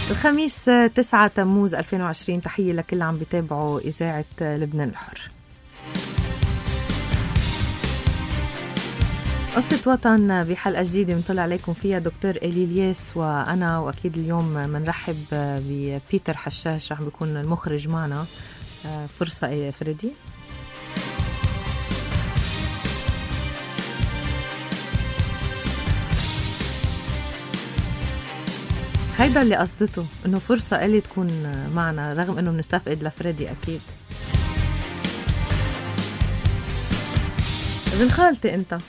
الخميس 9 تموز 2020. تحية لكل عم بيتابعوا إذاعة لبنان الحر. قصة وطن بحلقة جديدة بنطلع عليكم فيها دكتور إيلي الياس وأنا، وأكيد اليوم منرحب ببيتر حشاش رح بيكون المخرج معنا. فرصة يا فريدي. هيدا اللي قصدته، انه فرصة إلي تكون معنا رغم انه بنستفقد لفريدي اكيد. ابن خالتي انت.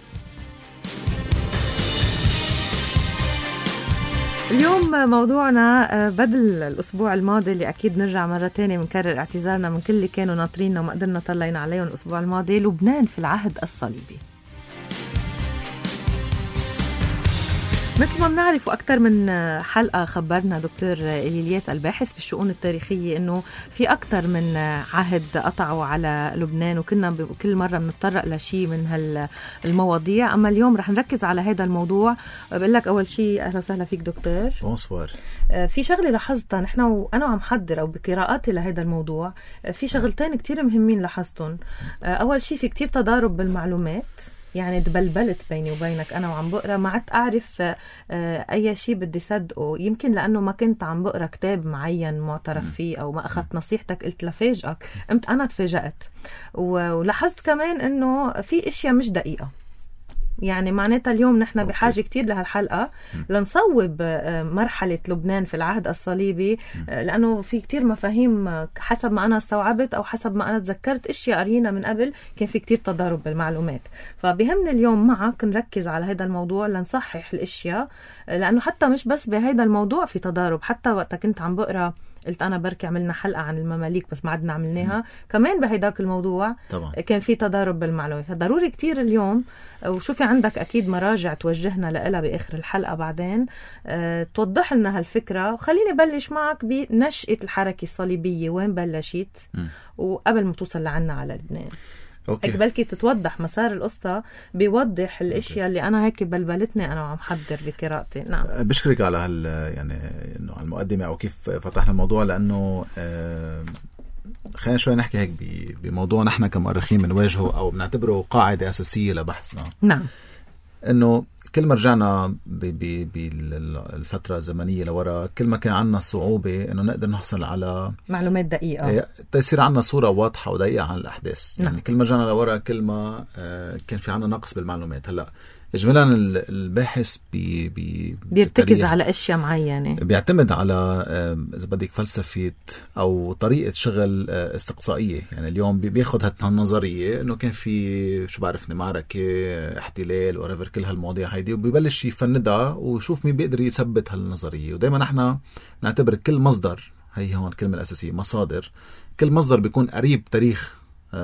اليوم موضوعنا بدل الأسبوع الماضي اللي أكيد نرجع مرة تانية بنكرر اعتذارنا من كل اللي كانوا ناطريننا وما قدرنا طلعنا عليهم الأسبوع الماضي. لبنان في العهد الصليبي. مثل ما بنعرف وأكثر من حلقة خبرنا دكتور إيلي الياس الباحث في الشؤون التاريخية إنه في أكثر من عهد قطعوا على لبنان، وكنا كل مرة بنتطرق لشيء من هالمواضيع. أما اليوم رح نركز على هذا الموضوع. بقول لك أول شيء أهلا وسهلا فيك دكتور. بونسوار. في شغلة لاحظتها نحن وأنا عم حضر أو بقراءاتي لهذا الموضوع، في شغلتين كتير مهمين لاحظتهم. أول شيء في كتير تضارب بالمعلومات، يعني تبلبلت بيني وبينك أنا وعم بقرأ، ما عدت أعرف أي شيء بدي صدقه. يمكن لأنه ما كنت عم بقرأ كتاب معين معترف فيه أو ما أخذت نصيحتك قلت لفاجئك. قمت أنا تفاجأت ولاحظت كمان أنه في إشياء مش دقيقة. يعني معناتها اليوم نحن بحاجة كتير لهالحلقة لنصوب مرحلة لبنان في العهد الصليبي، لأنه في كتير مفاهيم حسب ما أنا استوعبت أو حسب ما أنا تذكرت إشياء قرينا من قبل كان في كتير تضارب بالمعلومات. فبهمني اليوم معك نركز على هذا الموضوع لنصحح الإشياء، لأنه حتى مش بس بهذا الموضوع في تضارب. حتى وقت كنت عم بقرأ قلت أنا بركي عملنا حلقة عن المماليك بس ما عدنا عملناها كمان بهيداك الموضوع طبعا. كان في تضارب بالمعلومات. فضروري كتير اليوم، وشوفي عندك أكيد مراجع توجهنا لها بآخر الحلقة بعدين توضح لنا هالفكرة. وخليني بلش معك بنشأة الحركة الصليبية، وين بلشت وقبل ما توصل لعنا على لبنان. بلكي تتوضح مسار القصة، بيوضح الاشياء اللي انا هيك بلبلتني انا وعم حضر بقراءتي. نعم بشكرك على يعني انه المقدمة او كيف فتحنا الموضوع، لانه خلينا شوي نحكي هيك بموضوع نحن كمؤرخين بنواجهه او بنعتبره قاعدة اساسية لبحثنا. نعم. انه كل ما رجعنا بالفترة الزمنية لورا كل ما كان عنا صعوبة انه نقدر نحصل على معلومات دقيقة، تصير عنا صورة واضحة ودقيقة عن الأحداث. يعني كل ما رجعنا لورا كل ما كان في عنا نقص بالمعلومات. هلأ إجمالا الباحث بيرتكز على أشياء معينة، بيعتمد على إذا بدك فلسفة أو طريقة شغل استقصائية. يعني اليوم بياخد هالنظرية إنه كان في شو بعرفني معركة احتلال ورافر كل هالمواضيع هيدي، وبيبلش يفندها وشوف مين بيقدر يثبت هالنظرية. ودايما نحن نعتبر كل مصدر، هي هون الكلمة الأساسية مصادر، كل مصدر بيكون قريب تاريخ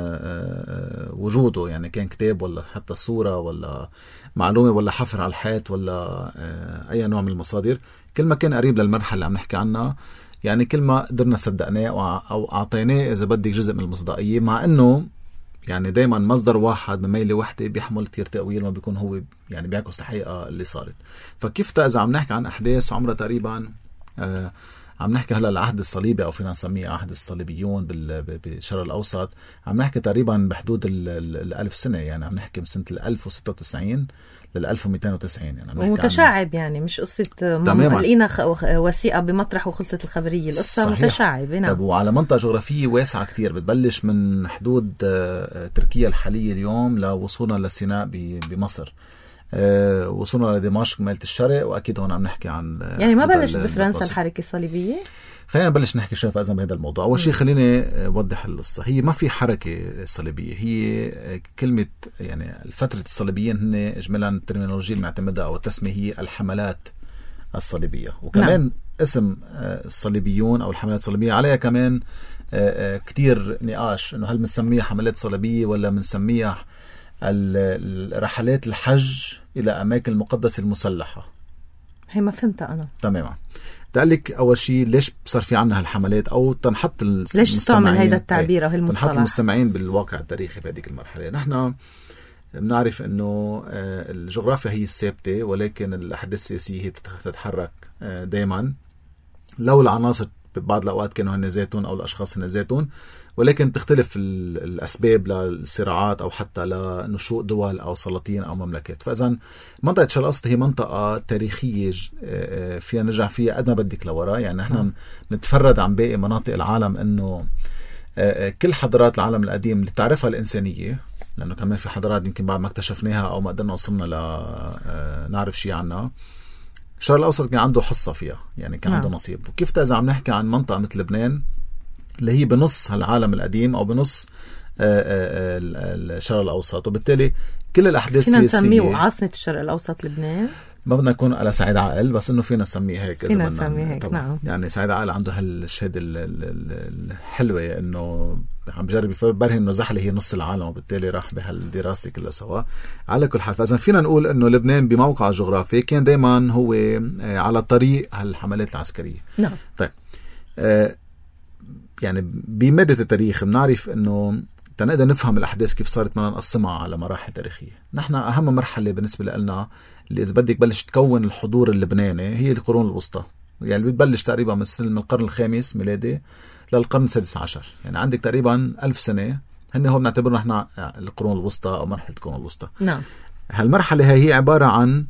وجوده. يعني كان كتاب ولا حتى صورة ولا معلومة ولا حفر على الحيط ولا أي نوع من المصادر، كل ما كان قريب للمرحلة اللي عم نحكي عنها يعني كل ما قدرنا صدقناه أو أعطيناه إذا بدك جزء من المصداقية. مع أنه يعني دايما مصدر واحد بميلة واحدة بيحمل كتير تأويل، ما بيكون هو يعني بيعكس الحقيقة اللي صارت. فكيف إذا عم نحكي عن أحداث عمرها تقريبا عم نحكي هلا العهد الصليبي او فينا نسميه عهد الصليبيون بالشرق الاوسط، عم نحكي تقريبا بحدود ال1000 سنه. يعني عم نحكي من سنه 1096 لل 1290. يعني متشعب، يعني مش قصه لقينا وثيقه بمطرح وخلصت الخبريه. القصه متشعبه. نعم. طب وعلى منطقه جغرافيه واسعه كتير، بتبلش من حدود تركيا الحاليه اليوم لوصولنا لسيناء بمصر، وصلنا لدمشق مالة الشرق، وأكيد هون عم نحكي عن يعني ما بلش بفرنسا الحركة الصليبية. خلينا نبلش نحكي شوي فإذا بهذا الموضوع. أول شيء خليني أوضح القصة. هي ما في حركة صليبية، هي كلمة يعني الفترة الصليبيين هن إجمالا الترمينولوجيا المعتمدة أو التسمية هي الحملات الصليبية. وكمان نعم. اسم الصليبيون أو الحملات الصليبية عليها كمان كتير نقاش، إنه هل بنسميها حملات صليبية ولا بنسميها الرحلات الحج إلى أماكن المقدسة المسلحة. هي ما فهمتها أنا تماما. تقلك أول شيء ليش صار في عنا هالحملات، أو تنحط ليش تعمل هيدا التعبير أو هالمصطلح، تنحط المستمعين بالواقع التاريخي في هذه المرحلة. نحن بنعرف إنه الجغرافيا هي الثابتة، ولكن الأحداث السياسية هي بتتحرك دائما. لو العناصر ببعض الأوقات كانوا هن ذاتهم أو الأشخاص هن ذاتهم، ولكن تختلف الأسباب للصراعات أو حتى لنشوء دول أو سلاطين أو مملكات. فإذا منطقة الشرق الأوسط هي منطقة تاريخية فيها نرجع فيها قد ما بدك لورا. يعني نحن نتفرد عن باقي مناطق العالم أنه كل حضارات العالم القديم اللي تعرفها الإنسانية، لأنه كمان في حضارات يمكن بعد ما اكتشفناها أو ما قدرنا وصلنا نعرف شيء عنها، الشرق الأوسط كان عنده حصة فيها، يعني كان عنده نصيب. وكيف إذا عم نحكي عن منطقة مثل لبنان اللي هي بنص هالعالم القديم أو بنص الشرق الأوسط، وبالتالي كل الأحداث فينا نسميه عاصمة الشرق الأوسط لبنان. ما بدنا نكون على سعيد عقل، بس إنه فينا نسميه هيك. فينا نسميه هيك، نعم. يعني سعيد عقل عنده هالشهادة الحلوة إنه عم بجرب يبرهن إنه زحلة هي نص العالم، وبالتالي راح بهالدراسة كلها سوا. على كل حال، فإذا فينا نقول إنه لبنان بموقع جغرافي كان دايما هو على طريق هالحملات العسكرية. نعم. طيب يعني بمدة التاريخ بنعرف إنه تنقدر نفهم الأحداث كيف صارت بدنا نقسمها على مراحل تاريخية. نحن أهم مرحلة بالنسبة لنا اللي إذا بدك بلش تكون الحضور اللبناني هي القرون الوسطى، يعني بتبلش تقريبا من القرن الخامس ميلادي للقرن السادس عشر. يعني عندك تقريبا 1000 سنة هن هو بنعتبرنا نحن القرون الوسطى أو مرحلة القرون الوسطى. نعم. هالمرحلة هي عبارة عن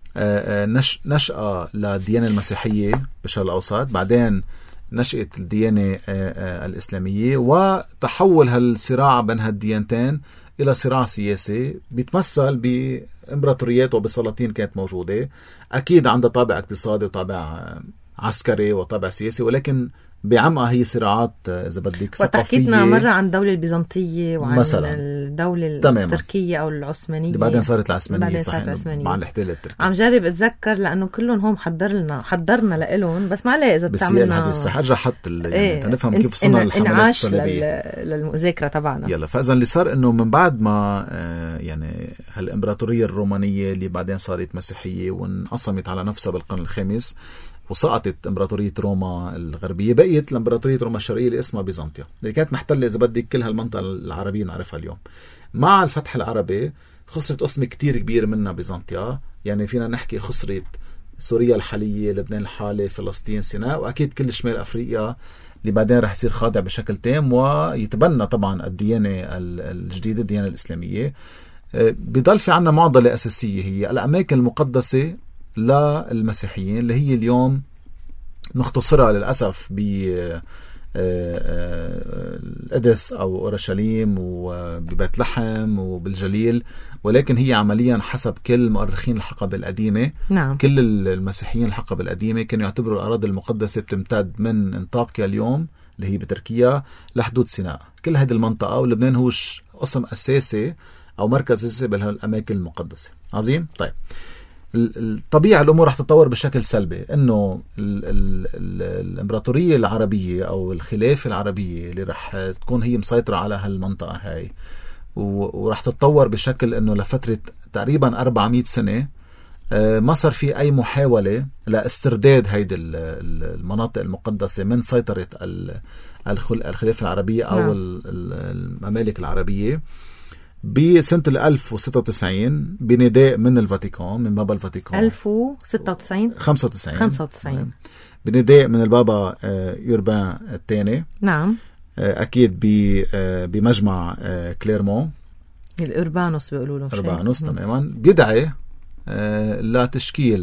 نشأة للديانة المسيحية بالشرق الأوسط، بعدين نشأة الديانة الإسلامية، وتحول هالصراع بين هالديانتين إلى صراع سياسي بيتمثل بإمبراطوريات وبسلاطين كانت موجودة، أكيد عندها طابع اقتصادي وطابع عسكري وطابع سياسي، ولكن بعمقها هي صراعات إذا بدك ثقافية. وتحكيتنا مرة عن الدولة البيزنطية وعن مثلاً الدولة تماماً. التركية أو العثمانية، بعدين صارت العثمانية صحيح مع الاحتلال التركي. عم جرب أتذكر لأنه كلهم هم حضرنا لإلهم، بس ما عليه إذا بتعملنا بس رح أرجع حط يعني تنفهم كيف وصلنا للحملات الصليبية للمذاكرة تبعنا. يلا، فإذا اللي صار إنه من بعد ما يعني هالإمبراطورية الرومانية اللي بعدين صارت مسيحية وانقسمت على نفسها بالقرن الخامس وسقطت إمبراطورية روما الغربية، بقيت الإمبراطورية روما الشرقية اللي اسمها بيزنطيا، اللي كانت محتلة إذا بدك كل هالمنطقة العربية نعرفها اليوم. مع الفتح العربي خسرت قسم كتير كبير منها بيزنطيا، يعني فينا نحكي خسرت سوريا الحالية، لبنان الحالي، فلسطين، سيناء، وأكيد كل شمال أفريقيا اللي بعدين رح يصير خاضع بشكل تام ويتبنى طبعا الديانة الجديدة، الديانة الإسلامية. بيضل في عنا معضلة أساسية هي الأماكن المقدسة للمسيحيين اللي هي اليوم نختصرها للأسف القدس أو أورشليم وببيت لحم وبالجليل، ولكن هي عمليا حسب كل مؤرخين الحقبة القديمة، نعم. كل المسيحيين الحقبة القديمة كانوا يعتبروا الأراضي المقدسة بتمتد من انطاكيا اليوم اللي هي بتركيا لحدود سيناء، كل هذه المنطقة، ولبنان هو قسم أساسي أو مركز أساسي بالأماكن المقدسة. عظيم. طيب، الطبيعة الأمور رح تتطور بشكل سلبي، إنه الإمبراطورية العربية أو الخلافة العربية اللي رح تكون هي مسيطرة على هالمنطقة هاي ورح تتطور بشكل إنه لفترة تقريبا 400 سنة ما صار في أي محاولة لاسترداد هيدي المناطق المقدسة من سيطرة الخلافة العربية أو الممالك العربية. بسنة 1096 بنداء من الفاتيكان، من بابا الفاتيكان 1096 95 بنداء من البابا يوربان الثاني، نعم، أكيد بمجمع كليرمون، الأوربانوس بيقولوا له أوربانوس تماما، بيدعي لتشكيل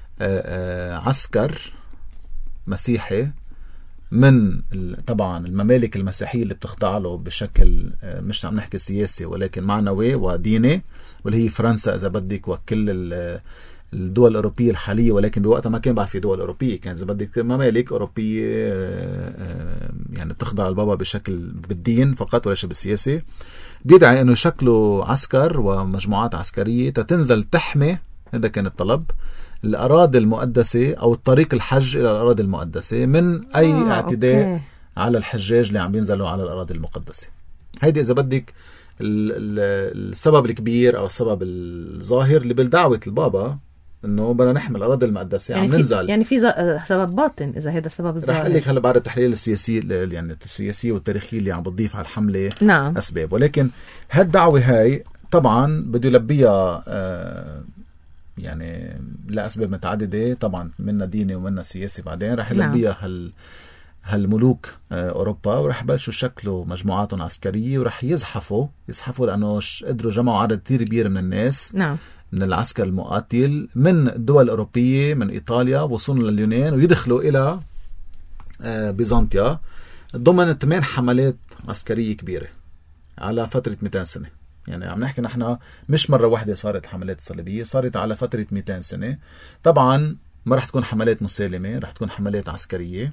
عسكر مسيحي من طبعا الممالك المسيحية اللي بتخضع له بشكل مش عم نحكي سياسي ولكن معنوي وديني، واللي هي فرنسا إذا بدك وكل الدول الأوروبية الحالية، ولكن بوقتها ما كان بعد في دول أوروبية، كان إذا بدك ممالك أوروبية يعني بتخضع البابا بشكل بالدين فقط وليس بالسياسي. بيدعي أنه شكله عسكر ومجموعات عسكرية تنزل تحمي، هذا كان الطلب، الأراضي المقدسة أو الطريق الحج إلى الأراضي المقدسة من أي اعتداء على الحجاج اللي عم بينزلوا على الأراضي المقدسة. هيدي إذا بدك السبب الكبير أو السبب الظاهر اللي بالدعوة البابا إنه بدنا نحمي الأراضي المقدسة، يعني عم ننزل. يعني في سبب باطن إذا هذا السبب الظاهر. رح أقول لك هلا بعد التحليل السياسي، يعني السياسي والتاريخي اللي عم بتضيف على الحملة، نعم، أسباب، ولكن هالدعوة هاي طبعا بده يلبيها يعني لأسباب متعددة طبعا، منها ديني ومنها سياسي. بعدين رح يلبيها هالملوك أوروبا، ورح يبلشوا شكلوا مجموعاتهم عسكرية، ورح يزحفوا لأنه قدروا جمعوا عدد كتير كبير من الناس من العسكر المقاتل من الدول الأوروبية، من إيطاليا وصولا لليونان، ويدخلوا إلى بيزنطيا ضمن 8 حملات عسكرية كبيرة على فترة 200 سنة. يعني عم نحكي نحن مش مرة واحدة صارت الحملات الصليبية، صارت على فترة 200 سنة. طبعا ما رح تكون حملات مسالمة، رح تكون حملات عسكرية.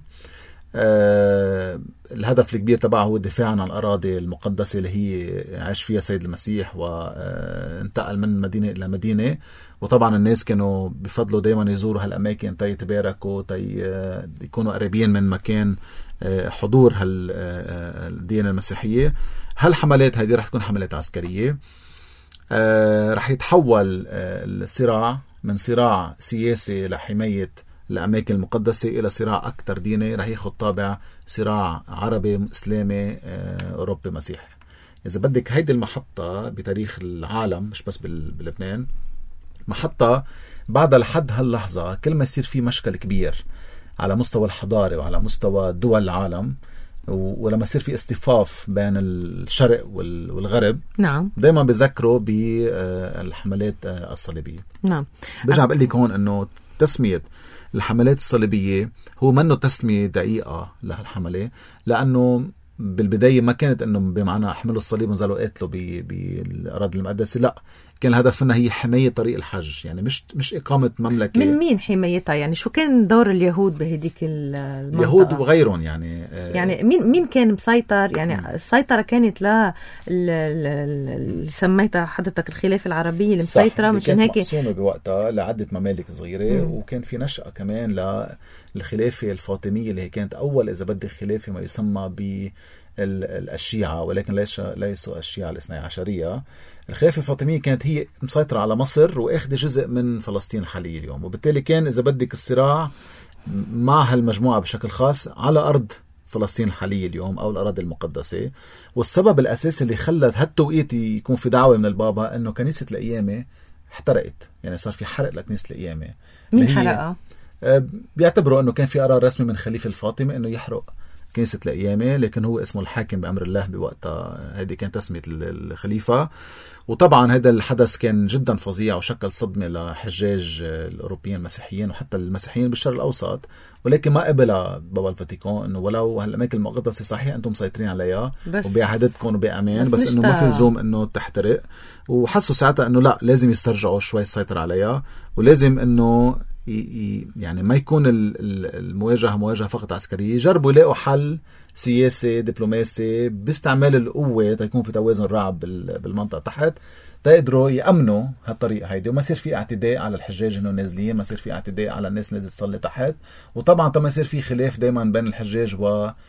الهدف الكبير تبعه هو الدفاع عن الأراضي المقدسة اللي هي عاش فيها سيد المسيح، وانتقل من مدينة إلى مدينة. وطبعا الناس كانوا بفضلوا دايما يزوروا هالأماكن يتباركوا، يكونوا قريبين من مكان حضور الديانة المسيحية. هالحملات هذه رح تكون حملات عسكرية. رح يتحول الصراع من صراع سياسي لحماية الأماكن المقدسة إلى صراع أكثر ديني، رح ياخد طابع صراع عربي إسلامي أوروبي مسيحي. إذا بدك هيدي المحطة بتاريخ العالم، مش بس بلبنان، محطة بعدها لحد هاللحظة كل ما يصير في مشكل كبير على مستوى الحضارة وعلى مستوى دول العالم، ولما يصير في اصطفاف بين الشرق والغرب، نعم، دايما بذكروا بالحملات الصليبية. نعم. برجع بقول لك هون انه تسمية الحملات الصليبية هو منه تسمية دقيقة لهالحملة، لأنه بالبداية ما كانت انه بمعنى احملوا الصليب ونزلوا قاتلوا بالأراضي المقدسة، لا، كان الهدف منها هي حماية طريق الحج، يعني مش إقامة مملكة. من مين حمايتها؟ يعني شو كان دور اليهود بهديك المنطقة؟ اليهود وغيرهم يعني مين كان مسيطر؟ يعني السيطرة كانت اللي سميتها حضرتك الخلافة العربية المسيطرة، مشان هيك مقسومة بوقتها لعدة ممالك صغيرة. وكان في نشأة كمان للخلافة الفاطمية اللي هي كانت أول إذا بدي خلافة ما يسمى بالشيعة، ولكن ليسوا الشيعة الاثني عشرية. الخلافة الفاطمية كانت هي مسيطرة على مصر وأخذ جزء من فلسطين الحالية اليوم، وبالتالي كان إذا بدك الصراع مع هالمجموعة بشكل خاص على أرض فلسطين الحالية اليوم أو الأراضي المقدسة. والسبب الأساسي اللي خلت هالتوقيت يكون في دعوة من البابا إنه كنيسة القيامة احترقت، يعني صار في حرق لكنيسة القيامة. مين حرقها؟ بيعتبروا إنه كان في قرار رسمي من خليفة الفاطمي إنه يحرق كنيسة القيامة، لكن هو اسمه الحاكم بأمر الله بوقتها، هذه كانت تسمية الخليفة. وطبعا هذا الحدث كان جدا فظيع وشكل صدمة لحجاج الأوروبيين المسيحيين وحتى المسيحيين بالشرق الأوسط، ولكن ما قبل بابا الفاتيكان إنه ولو هالأماكن المقدسة صحيح أنتم مسيطرين عليها وبعهدتكم وبأمان، بس إنه ما في لزوم إنه تحترق. وحسوا ساعتها إنه لا، لازم يسترجعوا شوي السيطرة عليها، ولازم إنه يعني ما يكون المواجهة مواجهة فقط عسكرية، يجربوا يلاقوا حل سياسي دبلوماسي باستعمال القوة تيكون في توازن رعب بالمنطقة تحت، تقدروا يأمنوا هالطريقة هيدي، وما يصير في اعتداء على الحجاج انه نازلين، ما يصير في اعتداء على الناس اللي تصلي تحت، وطبعا ما يصير في خلاف دايما بين الحجاج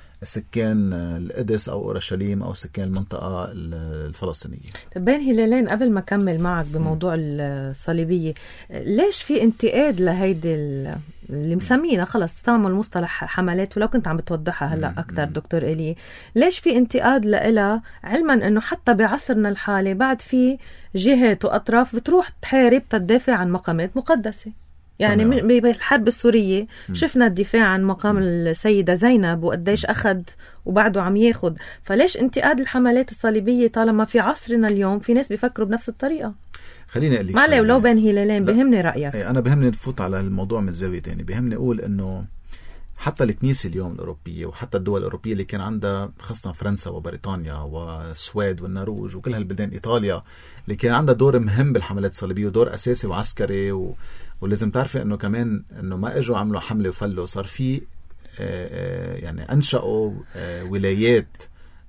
وسكان القدس او اورشليم او سكان المنطقة الفلسطينية. بين هلالين، قبل ما أكمل معك بموضوع الصليبية، ليش في انتقاد لهيدي اللي مسمينا خلص استعمل مصطلح حملات، ولو كنت عم بتوضحها هلا اكثر دكتور إلي، ليش في انتقاد لها، علما انه حتى بعصرنا الحالي بعد في جهات واطراف بتروح تحارب تدافع عن مقامات مقدسه؟ يعني بالحرب السورية شفنا الدفاع عن مقام السيدة زينب وقديش أخذ وبعده عم ياخد. فليش انتقاد الحملات الصليبية طالما في عصرنا اليوم في ناس بيفكروا بنفس الطريقة؟ خليني أقول لك معلي ولو بين هلالين، بهمني رأيك. أنا بهمني نفوت على الموضوع من زاوية تاني. بهمني أقول إنه حتى الكنيسة اليوم الأوروبية وحتى الدول الأوروبية اللي كان عندها خاصة فرنسا وبريطانيا والسويد والنرويج وكل هالبلدان، إيطاليا، اللي كان عندها دور مهم بالحملات الصليبية ودور أساسي وعسكري ولازم تعرفي إنه كمان إنه ما إجوا عملوا حملة وفلوا، صار في يعني أنشأوا ولايات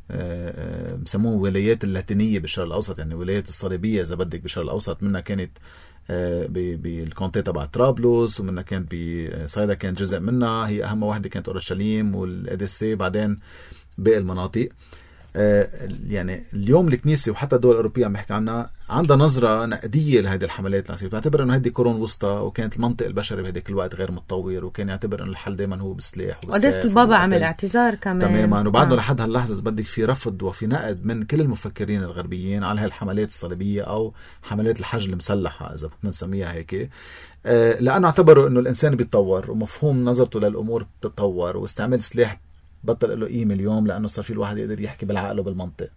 بسموه ولايات اللاتينية بالشرق الأوسط، يعني ولايات الصليبية إذا بدك بالشرق الأوسط. منها كانت بالكونتي تبع طرابلس، ومنها كانت بصيدا كان جزء منها، هي أهم واحدة كانت أورشليم والقدسة، بعدين باقي المناطق. يعني اليوم الكنيسة وحتى الدول الأوروبية عم بحكي عنها عندها نظرة نقدية لهذه الحملات العسكرية. بتعتبر إنه هذه قرون وسطى، وكانت المنطق البشري بهذيك الوقت غير متطور، وكان يعتبر إنه الحل دائما هو بالسلاح وبالسيف. قداسة البابا عمل اعتذار كمان تماما، وبعدنا لحد هاللحظة إذا بدك في رفض وفي نقد من كل المفكرين الغربيين على هالحملات الصليبية أو حملات الحج المسلحة إذا بدنا نسميها هيك، لأنه اعتبروا إنه الإنسان بيتطور ومفهوم نظرته للأمور بتتطور، واستعمال السلاح بطل له قيمة اليوم لأنه صار في الواحد يقدر يحكي بالعقل وبالمنطق.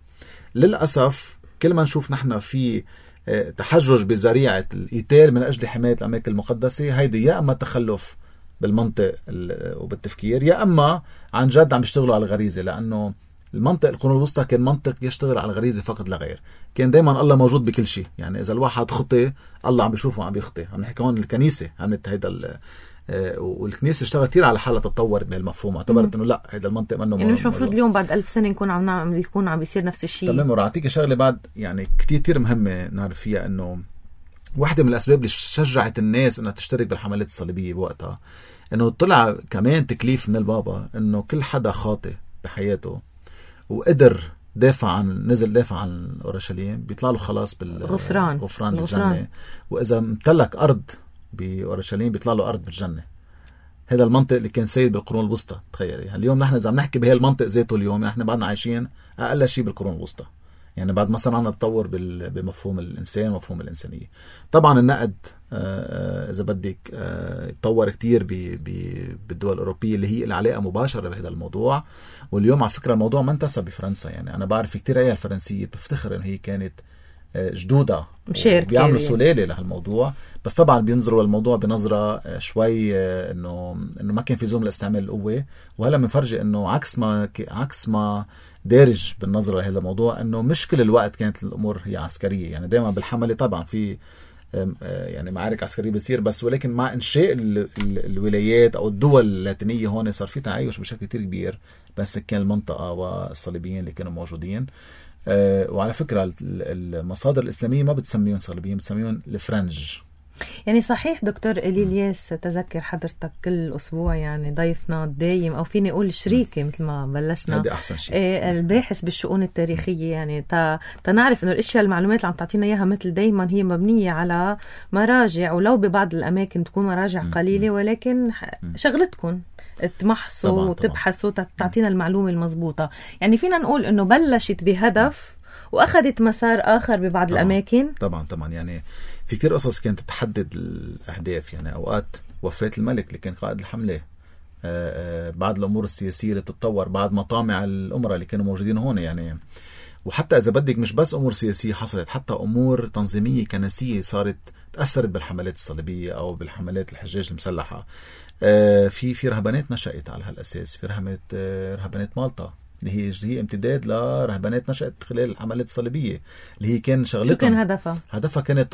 للأسف كل ما نشوف نحن في تحجج بذريعة القتال من أجل حماية الأماكن المقدسة، هيدي يا أما تخلف بالمنطق وبالتفكير، يا أما عن جد عم يشتغلوا على الغريزة، لأنه المنطق القرون الوسطى كان منطق يشتغل على الغريزة فقط لا غير. كان دايما الله موجود بكل شيء، يعني إذا الواحد خطي الله عم بيشوفه عم بيخطي. عم نحكي هون الكنيسة عملت هيدا والكنيسة اشتغلت كثير على حالة تطور بهالمفهوم، اعتبرت انه لا هذا المنطق منه يعني مش مفروض اليوم بعد 1000 سنة يكون عم بيصير نفس الشيء. تمام. ورعطيك شغلة بعد يعني كتير مهمة نعرف فيها، انه واحدة من الاسباب اللي شجعت الناس انها تشترك بالحملات الصليبية بوقتها انه طلع كمان تكليف من البابا انه كل حدا خاطئ بحياته وقدر نزل دافع عن اورشليم بيطلع له خلاص بالغفران بالجنة، واذا امتلك ارض بأورشليم بيطلع له أرض بالجنة. هذا المنطق اللي كان سيد بالقرون الوسطى. تخيلي يعني اليوم نحن إذا عم نحكي بهذا المنطق ذاته اليوم نحن بعدنا عايشين أقل شيء بالقرون الوسطى، يعني بعد ما صار عنا تطور بمفهوم الإنسان ومفهوم الإنسانية. طبعا النقد إذا بدك تطور كتير بالدول الأوروبية اللي هي العلاقة مباشرة بهذا الموضوع. واليوم على فكرة الموضوع ما انتسب بفرنسا، يعني أنا بعرف كتير عيال فرنسية بفتخر إن هي كانت جدودة بيعملوا سلالة لهالموضوع، بس طبعا بينظروا للموضوع بنظرة شوي انه ما كان في لزوم لاستعمال القوة. وهلا بنفرجي انه عكس ما دارج بالنظرة لهذا الموضوع، انه مش كل الوقت كانت الامور هي عسكرية. يعني دائما بالحملة طبعا في يعني معارك عسكرية بتصير، بس ولكن مع انشاء الولايات او الدول اللاتينية هون صار في تعايش بشكل كتير كبير بين سكان المنطقة والصليبيين اللي كانوا موجودين. وعلى فكرة المصادر الإسلامية ما بتسميهم صليبيين، بتسميهم الفرنج. يعني صحيح دكتور إلياس، تذكر حضرتك كل أسبوع يعني ضيفنا الدايم أو فيني أقول شريكي مثل ما بلشنا، هذا أحسن شيء، الباحث بالشؤون التاريخية. يعني تنعرف إنه الأشياء المعلومات اللي عم تعطينا إياها مثل دايما هي مبنية على مراجع، ولو ببعض الأماكن تكون مراجع قليلة، ولكن شغلتكم تمحصوا وتبحثوا تعطينا المعلومة المضبوطة. يعني فينا نقول إنه بلشت بهدف وأخذت مسار آخر ببعض الأماكن. طبعا يعني في كتير قصص كانت تحدد الأهداف. يعني أوقات وفاة الملك اللي كان قائد الحملة، بعض الأمور السياسية اللي بتتطور، بعض مطامع الأمراء اللي كانوا موجودين هون. يعني وحتى إذا بدك مش بس أمور سياسية حصلت، حتى أمور تنظيمية كنسية صارت تأثرت بالحملات الصليبية أو بالحملات الحجاج المسلحة. في رهبانات نشأت على هالأساس. في رهبانات مالطا اللي هي امتداد لرهبانات نشأت خلال الحملات الصليبية، اللي هي كان شغلتها. شو كان هدفها كانت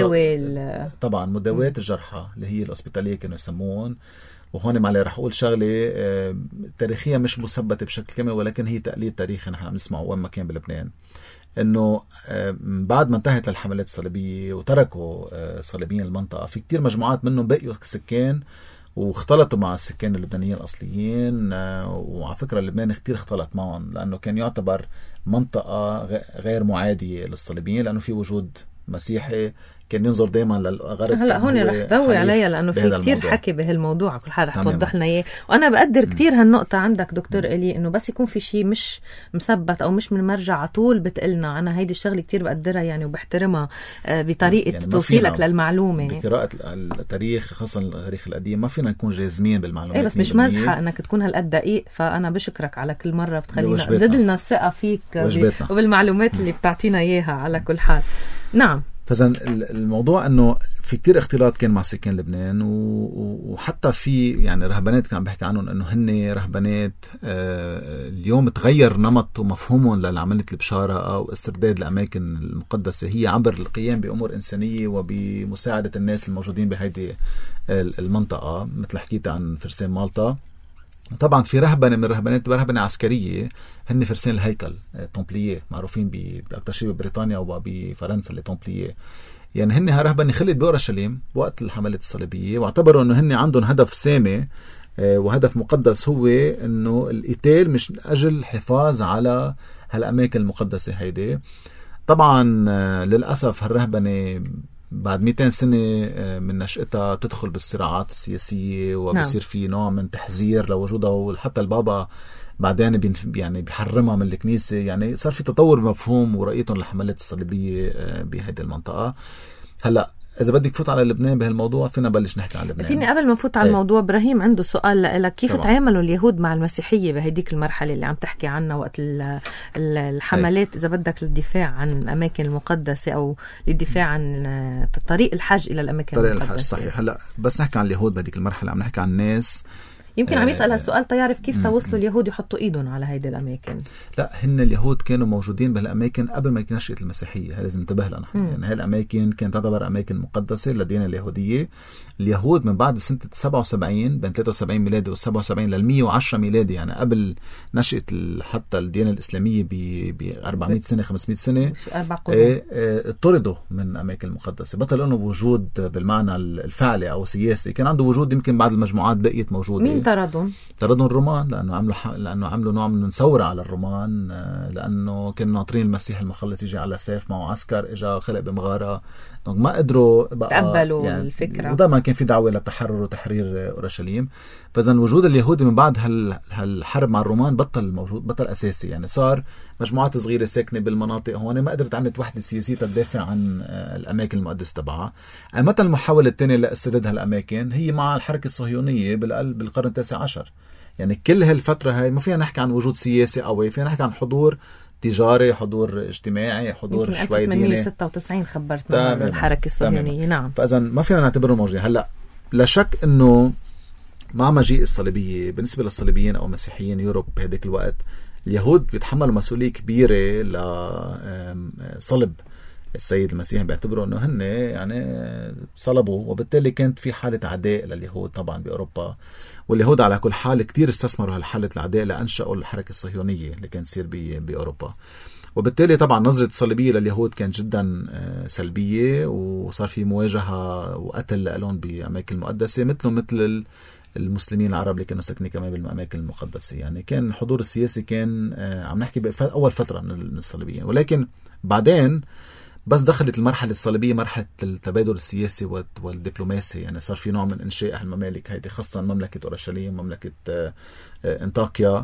طبعا مداواة الجرحى اللي هي الأسبيطالية كانوا يسمون. وهون معلي رح أقول شغلة تاريخية مش مثبتة بشكل كامل، ولكن هي تقليد تاريخي نحن عم نسمعه وين ما كان بلبنان، إنه بعد ما انتهت الحملات الصليبية وتركوا صليبيين المنطقة، في كتير مجموعات منهم بقيوا سكان واختلطوا مع السكان اللبنانيين الأصليين. وعلى فكرة لبنان كتير اختلط معهم، لأنه كان يعتبر منطقة غير معادية للصليبيين، لأنه في وجود مسيحي كان ينظر دايما للغرب. هلا هون رح ضوي عليها لانه في كتير حكي بهالموضوع، كل حدا رح توضح لنا اياه. وانا بقدر كتير هالنقطه عندك دكتور إلي، انه بس يكون في شيء مش مثبت او مش من مرجع على طول بتقلنا. انا هيدي الشغله كتير بقدرها يعني وبحترمها بطريقه يعني توصيلك للمعلومه. بقراءه التاريخ خاصه التاريخ القديم ما فينا نكون جازمين بالمعلومات، بس مش مزحه انك تكون هالقد دقيق. فانا بشكرك على كل مره بتخلينا نزيد لنا الثقه فيك وبالمعلومات اللي بتعطينا اياها. على كل حال نعم. فإذن الموضوع أنه في كتير اختلاط كان مع سكان لبنان، وحتى في يعني رهبانات كان بحكي عنهم أنه هن رهبانات اليوم تغير نمط ومفهومهم لعملية البشارة أو استرداد الأماكن المقدسة هي عبر القيام بأمور إنسانية وبمساعدة الناس الموجودين بهذه المنطقة. مثل حكيت عن فرسان مالطا، طبعا في رهبنة من الرهبانات رهبنة عسكرية، هن فرسان الهيكل تومبلييه معروفين بأكتر شيء ببريطانيا وبفرنسا اللي تومبلييه. يعني هن رهبنة خلت بأورشليم وقت الحملات الصليبية، واعتبروا أنه هن عندهم هدف سامي وهدف مقدس هو انه القتال مش من اجل الحفاظ على هالاماكن المقدسة هيدي. طبعا للأسف هالرهبنة بعد 200 سنة من نشأتها تدخل بالصراعات السياسية وبصير في نوع من تحذير لوجودها، وحتى البابا بعدين يعني بيحرمها من الكنيسة. يعني صار في تطور بمفهوم ورأيتهم الحملات الصليبية بهذه المنطقة. هلأ إذا بدك فوت على لبنان بهالموضوع فينا بلش نحكي عن لبنان. فيني قبل ما نفوت على الموضوع إبراهيم عنده سؤال لك، كيف طبعا. تعاملوا اليهود مع المسيحية بهديك المرحلة اللي عم تحكي عنها وقت الحملات إذا بدك للدفاع عن الأماكن المقدسة أو للدفاع عن طريق الحج إلى الأماكن طريق المقدسة؟ الحج صحيح. هلأ بس نحكي عن اليهود بهديك المرحلة عم نحكي عن ناس يمكن عم يسأل هالسؤال تيعرف كيف توصلوا اليهود يحطوا إيدهم على هيدي الأماكن. لا، هن اليهود كانوا موجودين بهالأماكن قبل ما نشأت المسيحية. لازم ننتبه لها نحن. يعني هالأماكن كانت تعتبر أماكن مقدسة للديانة اليهودية. اليهود من بعد سنة 77 بين 73 ميلادي و77 لل110 ميلادي، يعني قبل نشأة حتى الديانة الإسلامية ب 400 سنة 500 سنة، اطردوا من أماكن مقدسة. بطل أنه وجود بالمعنى الفعلي أو سياسي، كان عنده وجود يمكن بعد المجموعات بقيت موجودة. مين طردهم الرومان، لأنه عملوا نوع من ثورة على الرومان، لأنه كانوا ناطرين المسيح المخلص يجي على سيف معه عسكر، إجا خلق بمغارة، ما قدروا تقبلوا يعني الفكرة. ودائما كان في دعوة للتحرر وتحرير أورشليم. فإذا الوجود اليهودي من بعد هالحرب مع الرومان بطل موجود، بطل أساسي. يعني صار مجموعات صغيرة ساكنة بالمناطق هون، ما قدرت عملت وحدة سياسية تدافع عن الأماكن المقدسة تبعها. مثلا المحاولة الثانية لاسترداد هالأماكن هي مع الحركة الصهيونية بالقرن 19. يعني كل هالفترة هاي ما فينا نحكي عن وجود سياسي قوي، فينا نحكي عن حضور تجاري، حضور اجتماعي، حضور شوي ديني. 1896 خبرتنا عن الحركة الصهيونية. نعم. فإذا ما فينا نعتبره موجودين. هلأ لا شك أنه مع مجيء الصليبية بالنسبة للصليبيين أو مسيحيين يوروب بهذيك الوقت، اليهود بيتحملوا مسؤولية كبيرة لصلب السيد المسيح. بيعتبروا أنه هن يعني صلبوا، وبالتالي كانت في حالة عداء لليهود طبعا بأوروبا. واليهود على كل حال كتير استثمروا هالحالة العداء لأنشأوا الحركة الصهيونية اللي كانت تصير بأوروبا. وبالتالي طبعا نظرة الصليبية لليهود كانت جدا سلبية، وصار في مواجهة وقتل لهم بأماكن المقدسة، مثل المسلمين العرب اللي كانوا ساكنين كمان بالأماكن المقدسة. يعني كان الحضور السياسي كان عم نحكي أول فترة من الصليبيين. ولكن بعدين بس دخلت المرحلة الصليبية مرحلة التبادل السياسي والدبلوماسي. يعني صار في نوع من إنشاء الممالك هيدي، خاصة مملكة أورشليم، مملكة انطاكيا،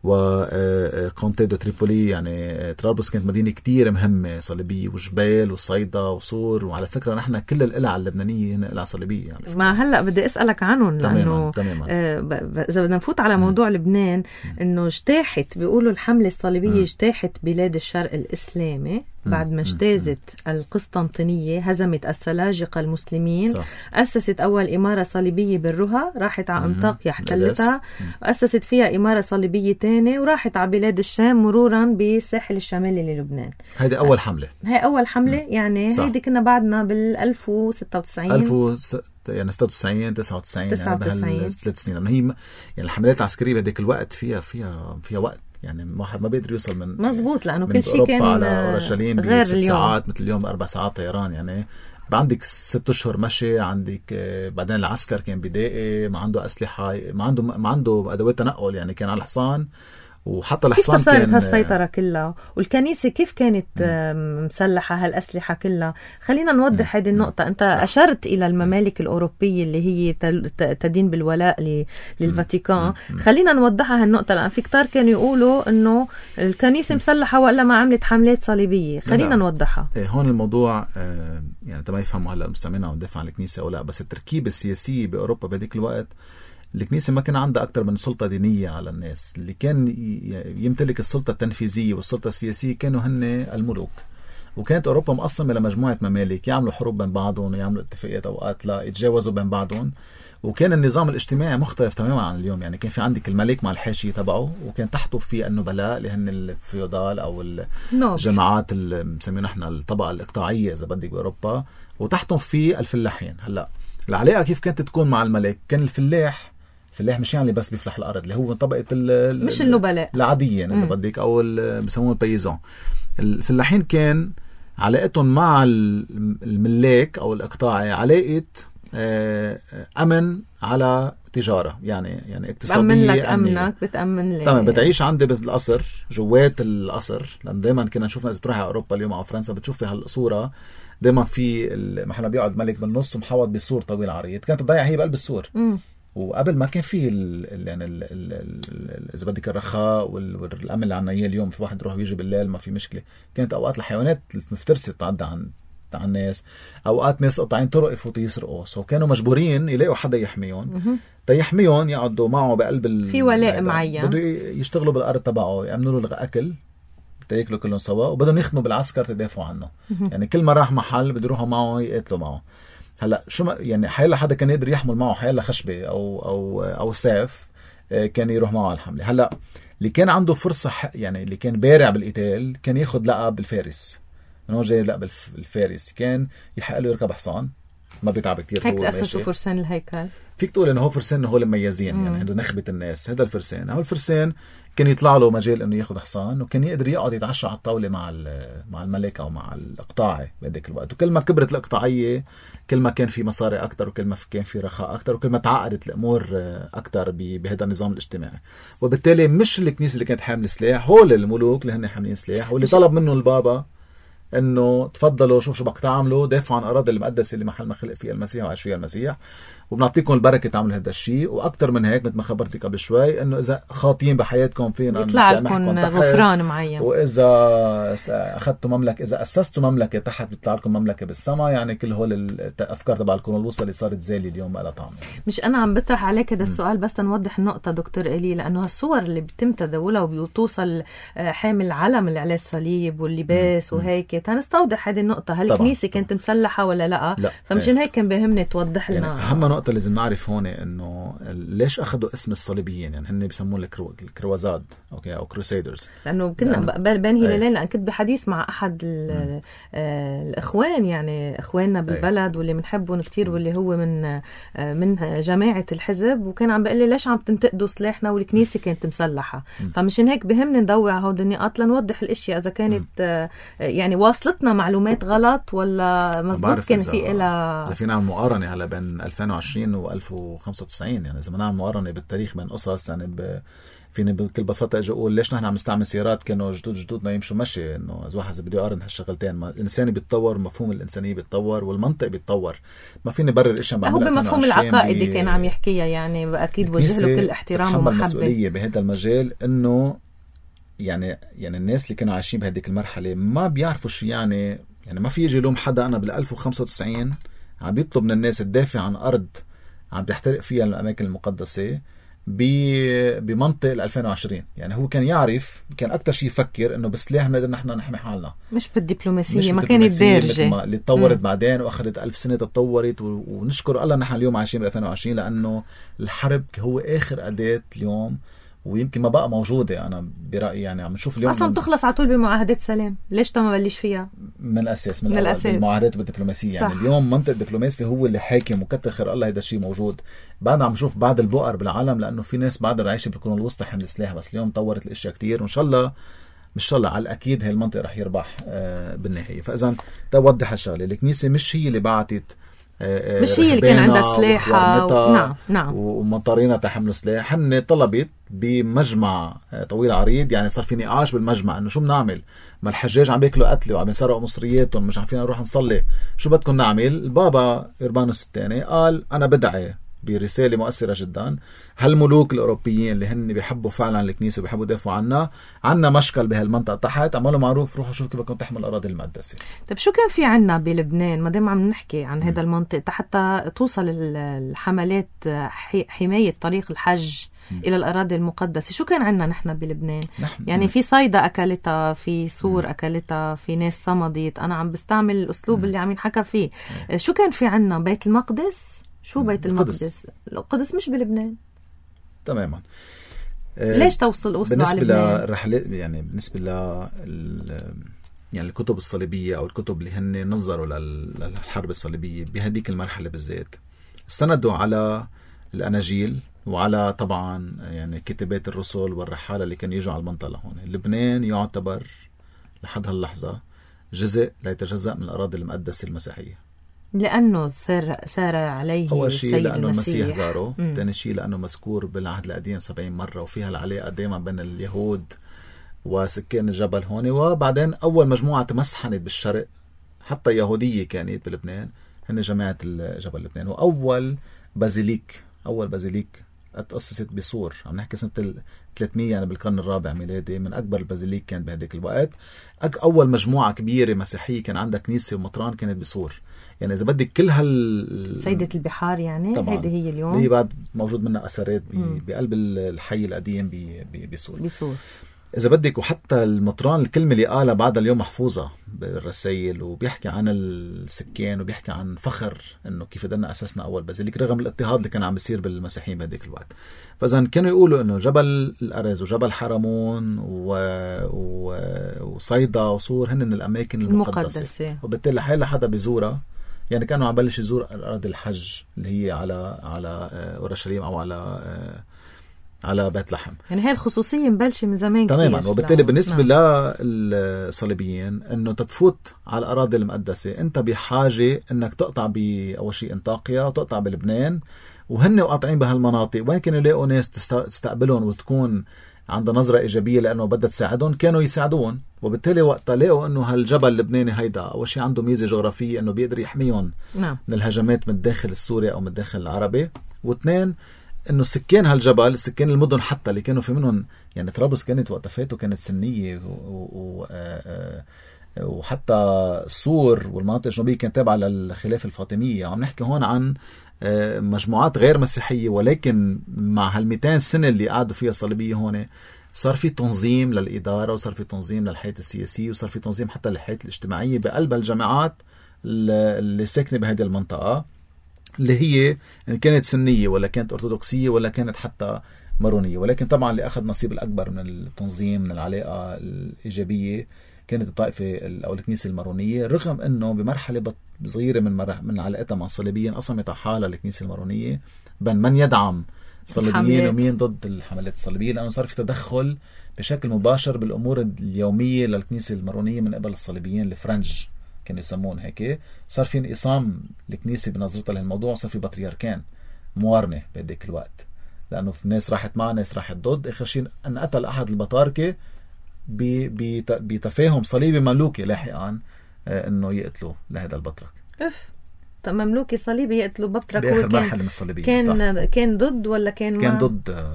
وكونتي دو تريبولي. يعني طرابلس كانت مدينة كتير مهمة صليبية، وجبال وصيدا وصور. وعلى فكرة نحن كل القلع اللبنانية هنا قلع صليبية. يعني ما هلأ بدي أسألك عنهم، لأنه إذا بدنا نفوت على موضوع لبنان، إنه اجتاحت، بيقولوا الحملة الصليبية اجتاحت بلاد الشرق الإسلامي بعد ما اجتازت القسطنطينية، هزمت السلاجقة المسلمين. صح. أسست أول إمارة صليبية بالرها، راحت على أنطاكيا احتلتها، وأسست فيها إمارة صليبية تانية، وراحت على بلاد الشام مرورا بالساحل الشمالي للبنان. هيدي أول حملة. هاي أول حملة. يعني هيدي كنا بعدنا بال1096 يعني 96 99 يعني بهال3 سنين. هي يعني الحملات العسكرية بهديك الوقت فيها وقت. يعني واحد ما بيقدر يوصل من مزبوط، لأنه كل شيء كان على أورشليم غير ب6 ساعات، مثل اليوم 4 ساعات طيران. يعني عندك 6 أشهر مشي، عندك بعدين العسكر كان بدائي، ما عنده أسلحة، ما عنده أدوات تنقل. يعني كان على الحصان، وحتى الحصان كيف صارت هالسيطرة كلها؟ والكنيسة كيف كانت مسلحة هالأسلحة كلها؟ خلينا نوضح هذه النقطة. أنت أشرت إلى الممالك الأوروبية اللي هي تدين بالولاء للفاتيكان. خلينا نوضحها هالنقطة، لأن في كتار كانوا يقولوا إنه الكنيسة مسلحة ولا ما عملت حملات صليبية. خلينا نوضحها. هون الموضوع يعني تما يفهموا هلا المستمعين عم ندافع عن الكنيسة أو لا، بس التركيبة السياسية بأوروبا بهذيك الوقت، الكنيسة ما كان عندها أكتر من سلطة دينية على الناس. اللي كان يمتلك السلطة التنفيذية والسلطة السياسية كانوا هن الملوك. وكانت أوروبا مقسمة لمجموعة ممالك، يعملوا حروب بين بعضهم ويعملوا اتفاقيات أوقات لا يتجاوزوا بين بعضهم. وكان النظام الاجتماعي مختلف تماما عن اليوم. يعني كان في عندك الملك مع الحاشية تبعه، وكان تحته في النبلاء اللي هن الفيودال أو الجماعات اللي بنسميهم نحن الطبقة الإقطاعية إذا بدك بأوروبا، وتحتهم في الفلاحين. هلا العلاقة كيف كانت تكون مع الملك؟ كان الفلاح مش يعني بس بيفلح الأرض، اللي هو طبقة مش النبلاء العادية إذا بدك، أو بسموه البيزون. الفلاحين كان علاقتهم مع الملاك أو الإقطاعي علاقة أمن على تجارة يعني اقتصادية. بتأمن لك أمنك، بتأمن لي. تمام. بتعيش عندي بالقصر، جوات القصر، لأن دايما كنا نشوف إذا تروح على أوروبا اليوم أو فرنسا بتشوفي هالصورة دايما في المحل بيقعد ملك بالنص ومحوط بسور طويل عريض. كانت تضيع هي بقلب السور. وقبل ما كان فيه يعني اذا بدك الرخاء والامن اللي عنا اياه اليوم، في واحد يروح ويجي بالليل ما في مشكله. كانت اوقات الحيوانات المفترسه تعدى عن الناس، اوقات ناس قطعين طرق يفوتوا يسرقوا، سو كانوا مجبورين يلاقوا حدا يحميهم. تيحميهم يقعدوا معه بقلب في ولاء معين، بده يشتغلوا بالارض تبعه، يامنوا له اكل تاكلوا كلهم سوا، وبدهم يخدموا بالعسكر تدافعوا عنه. يعني كل ما راح محل بده يروحوا معه يقاتلوا معه. هلا شو يعني حيلا حدا كان يقدر يحمل معه حيلا خشبه او سيف كان يروح معه على الحمله. هلا اللي كان عنده فرصه يعني اللي كان بارع بالقتال كان ياخذ لقب الفارس. من هون جاي لقب الفارس. كان يحق له يركب حصان، ما بيتعب كتير. هيك تأسسوا فرسان الهيكل. فيك تقول انه هو فرسان هو المميزين، يعني عنده نخبه الناس. هذا الفرسان، هو الفرسان كان يطلع له مجال انه ياخذ حصان، وكان يقدر يقعد يتعشى على الطاوله مع الملك او مع الاقطاعي بهذاك الوقت. وكل ما كبرت الاقطاعيه كل ما كان في مصاري اكثر، وكل ما كان في رخاء اكثر، وكل ما تعقدت الامور اكثر بهذا النظام الاجتماعي. وبالتالي مش الكنيسه اللي كانت حامله سلاح، هول الملوك اللي هن حاملين سلاح، واللي طلب منه البابا انه تفضلوا شو بدك تعملوا، دافعوا عن اراضي المقدسه اللي محل ما خلق فيها المسيح وعاش فيها المسيح، وبنعطيكم البركه تعملوا هذا الشيء. واكثر من هيك مثل ما خبرتك قبل شوي انه اذا خاطين بحياتكم فينا يطلع لكم غفران معين، واذا اخذتوا مملكه، اذا اسستوا مملكه تحت بيطلع لكم مملكه بالسماء. يعني كل هول الافكار تبع الكونولوسا اللي صارت زالي اليوم ما لها طعم. مش انا عم بطرح عليك هذا السؤال بس نوضح النقطه دكتور إلي، لانه هالصور اللي بتم تداولها وبيوصل حامل العلم اللي عليه الصليب واللباس وهيك، تنستوضح هذه النقطه. هل الكنيسه كانت مسلحه ولا لا؟ فمشان هيك كان بيهمني توضح لنا. يعني اهم نقطه لازم نعرف هون انه ليش اخذوا اسم الصليبيين. يعني هن بيسموه الكروازاد او كروسيدرز، لانه كنا بنهي ليلين. لان كنت بحديث مع احد الاخوان، يعني اخواننا بالبلد واللي بنحبهم كتير، واللي هو من جماعه الحزب، وكان عم بيقول لي ليش عم تنتقدوا سلاحنا والكنيسه كانت مسلحه. فمشان هيك بهمني ندوي على هود النقاط لنوضح الاشياء اذا كانت يعني واصلتنا معلومات غلط ولا مزبوط كان في إلى. اذا فينا نعمل مقارنه هلا بين 2020 و1095، يعني اذا بنعمل مقارنه بالتاريخ بين قصص، يعني فيني بكل بساطه اجي اقول ليش نحن عم نستعمل سيارات كانوا جدودنا يمشوا مشي. انه اذا واحد بده يقارن هالشغلتين، الانسان بيتطور، مفهوم الانسانيه بيتطور، والمنطق بيتطور. ما فيني برر الاشياء هو بمفهوم العقائدي كان عم يحكيها، يعني اكيد وجه له كل احترام ومحبه. المسؤوليه بهذا المجال انه يعني الناس اللي كانوا عايشين بهذيك المرحله ما بيعرفوا شو يعني ما في يجي لهم حدا. انا بال1095 عم بيطلب من الناس تدافع عن ارض عم بيحترق فيها الاماكن المقدسه بمنطق 2020. يعني هو كان يعرف، كان اكثر شيء يفكر انه بسلاح بنقدر نحن نحمي حالنا، مش بالدبلوماسيه. ما كانت دارجه اللي تطورت بعدين واخذت 1000 سنه تطورت. ونشكر الله نحن اليوم عايشين ب 2020، لانه الحرب هو اخر اداه اليوم، ويمكن ما بقى موجودة. أنا برأيي يعني عم نشوف اليوم أصلا تخلص على طول بمعاهدة سلام. ليش ما بلش فيها من الأساس بالمعاهدات والدبلوماسية؟ يعني اليوم منطق الدبلوماسي هو اللي حاكم، وكتر خير الله هذا الشيء موجود. بعد عم نشوف بعض البؤر بالعالم، لأنه في ناس بعدها عايشة بالقرون الوسطى حمل سلاح، بس اليوم طورت الأشياء كتير، وإن شاء الله على الأكيد هاي المنطقة رح يربح بالنهاية. فإذا توضح الشغلة، الكنيسة مش هي اللي بعتت، مش هي اللي كان عندها سلاح نعم ومطارينا تحملوا سلاح. هن طلبت بمجمع طويل عريض، يعني صار في نقاش بالمجمع انه شو بنعمل، ما الحجاج عم بياكلوا قتل وعم يسرقوا مصرياتهم، مش عارفين نروح نصلي، شو بدكم نعمل؟ البابا إربانوس الثاني قال انا بدعي برسالة مؤثرة جدا، هالملوك الأوروبيين اللي هن بيحبوا فعلا الكنيسة وبيحبوا يدافعوا عنا مشكل بهالمنطقة تحت، عملوا معروف روحوا شوفوا كيف بدكم تحموا الأراضي المقدسة. طيب شو كان في عنا بلبنان ما دام عم نحكي عن هذا المنطق حتى توصل الحملات حماية طريق الحج إلى الأراضي المقدسة؟ شو كان عنا نحن بلبنان؟ يعني في صيدا أكلتها، في سور أكلتها، في ناس صمدت. أنا عم بستعمل الأسلوب اللي عم ينحكى فيه. شو كان في عنا؟ بيت المقدس؟ شو بيت المقدس؟ القدس مش بلبنان تماما. ليش توصلوا بالنسبة للرحلات؟ يعني بالنسبة يعني الكتب الصليبية أو الكتب اللي هن نظروا للحرب الصليبية بهديك المرحلة بالذات، استندوا على الأناجيل وعلى طبعا يعني كتابات الرسل والرحالة اللي كانوا يجوا على المنطقة هون. لبنان يعتبر لحد هاللحظة جزء لا يتجزأ من الأراضي المقدسة المسيحية. لأنه سار عليه أول شيء لأنه المسيح المسيح زاره، ثاني شيء لأنه مذكور بالعهد القديم 70 مرة، وفيها العلاقة دائما بين اليهود وسكان الجبل هون. وبعدين أول مجموعة تمسحنت بالشرق حتى يهودية كانت بلبنان هن جماعة الجبل لبنان. وأول بازيليك تأسست بصور، عم نحكي سنة 300 يعني بالقرن الرابع ميلادي، من أكبر البازيليك كان بهديك الوقت. أول مجموعة كبيرة مسيحية كان عندها كنيسة ومطران كانت بصور. يعني إذا بدك كل سيدة البحار يعني هذه هي اليوم هي بعد موجود منها أثرات بقلب الحي القديم بصور. إذا بدك، وحتى المطران الكلمة اللي قالها بعد اليوم محفوظة بالرسائل، وبيحكي عن السكان وبيحكي عن فخر إنه كيف قدرنا أسسنا أول بازيليك رغم الاضطهاد اللي كان عم بيصير بالمسيحيين بهديك الوقت. فإذا كانوا يقولوا إنه جبل الأرز وجبل حرمون وصيدا وصور هن من الأماكن المقدسة. وبالتالي حيلا حدا بيزورها يعني كانوا عم بلش يزور أراضي الحج اللي هي على أورشليم أو على بيت لحم. يعني هاي الخصوصية مبلشة من زمان تماما. وبالتالي بالنسبة للصليبيين انه تتفوت على الأراضي المقدسة انت بحاجة انك تقطع بأول شيء انطاكيا وتقطع بلبنان، وهن قاطعين بهالمناطق وين كانوا يلاقوا ناس تستقبلهم وتكون عندها نظرة إيجابية لأنه بدها تساعدهم كانوا يساعدون. وبالتالي وقت لقوا انه هالجبل اللبناني هيدا اول شيء عنده ميزة جغرافية انه بيقدر يحميهم من الهجمات من الداخل السوري او من الداخل العربي، واثنين انه سكان هالجبل، سكان المدن حتى اللي كانوا في منهم يعني طرابلس كانت وقت فاتوا كانت سنية وحتى السور والمناطق الجنوبية كانت تابعة للخلافة الفاطمية. عم نحكي هون عن مجموعات غير مسيحية، ولكن مع هال200 سنة اللي قعدوا فيها الصليبية هون صار في تنظيم للإدارة، وصار في تنظيم للحياة السياسية، وصار في تنظيم حتى للحياة الاجتماعية بقلب الجماعات اللي ساكنة بهذه المنطقة، اللي هي كانت سنية ولا كانت أرثوذكسية ولا كانت حتى مارونية. ولكن طبعا اللي أخذ نصيب الأكبر من التنظيم من العلاقة الإيجابية كانت الطائفة أو الكنيسة المارونية، رغم أنه بمرحلة صغيرة من علاقتها مع الصليبيين قسمت حالها الكنيسة المارونية بين من يدعم الصليبيين ومين ضد الحملات الصليبية، لأنه صار في تدخل بشكل مباشر بالأمور اليومية للكنيسة المارونية من قبل الصليبيين الفرنج كانوا يسمون هيك. صار في انقسام الكنيسة بنظرتها للموضوع، صار في بطريركان موارنة بهديك الوقت، لأنه في ناس راحت مع ناس راحت ضد. آخر شيء أن قتل أحد البطاركة بتفاهم صليبي مملوكي لاحقا أنه يقتلوا لهذا البطرك. طب مملوكي صليبي يقتلوا بطرك بآخر مرحلة من الصليبيين كان ضد ولا كان ضد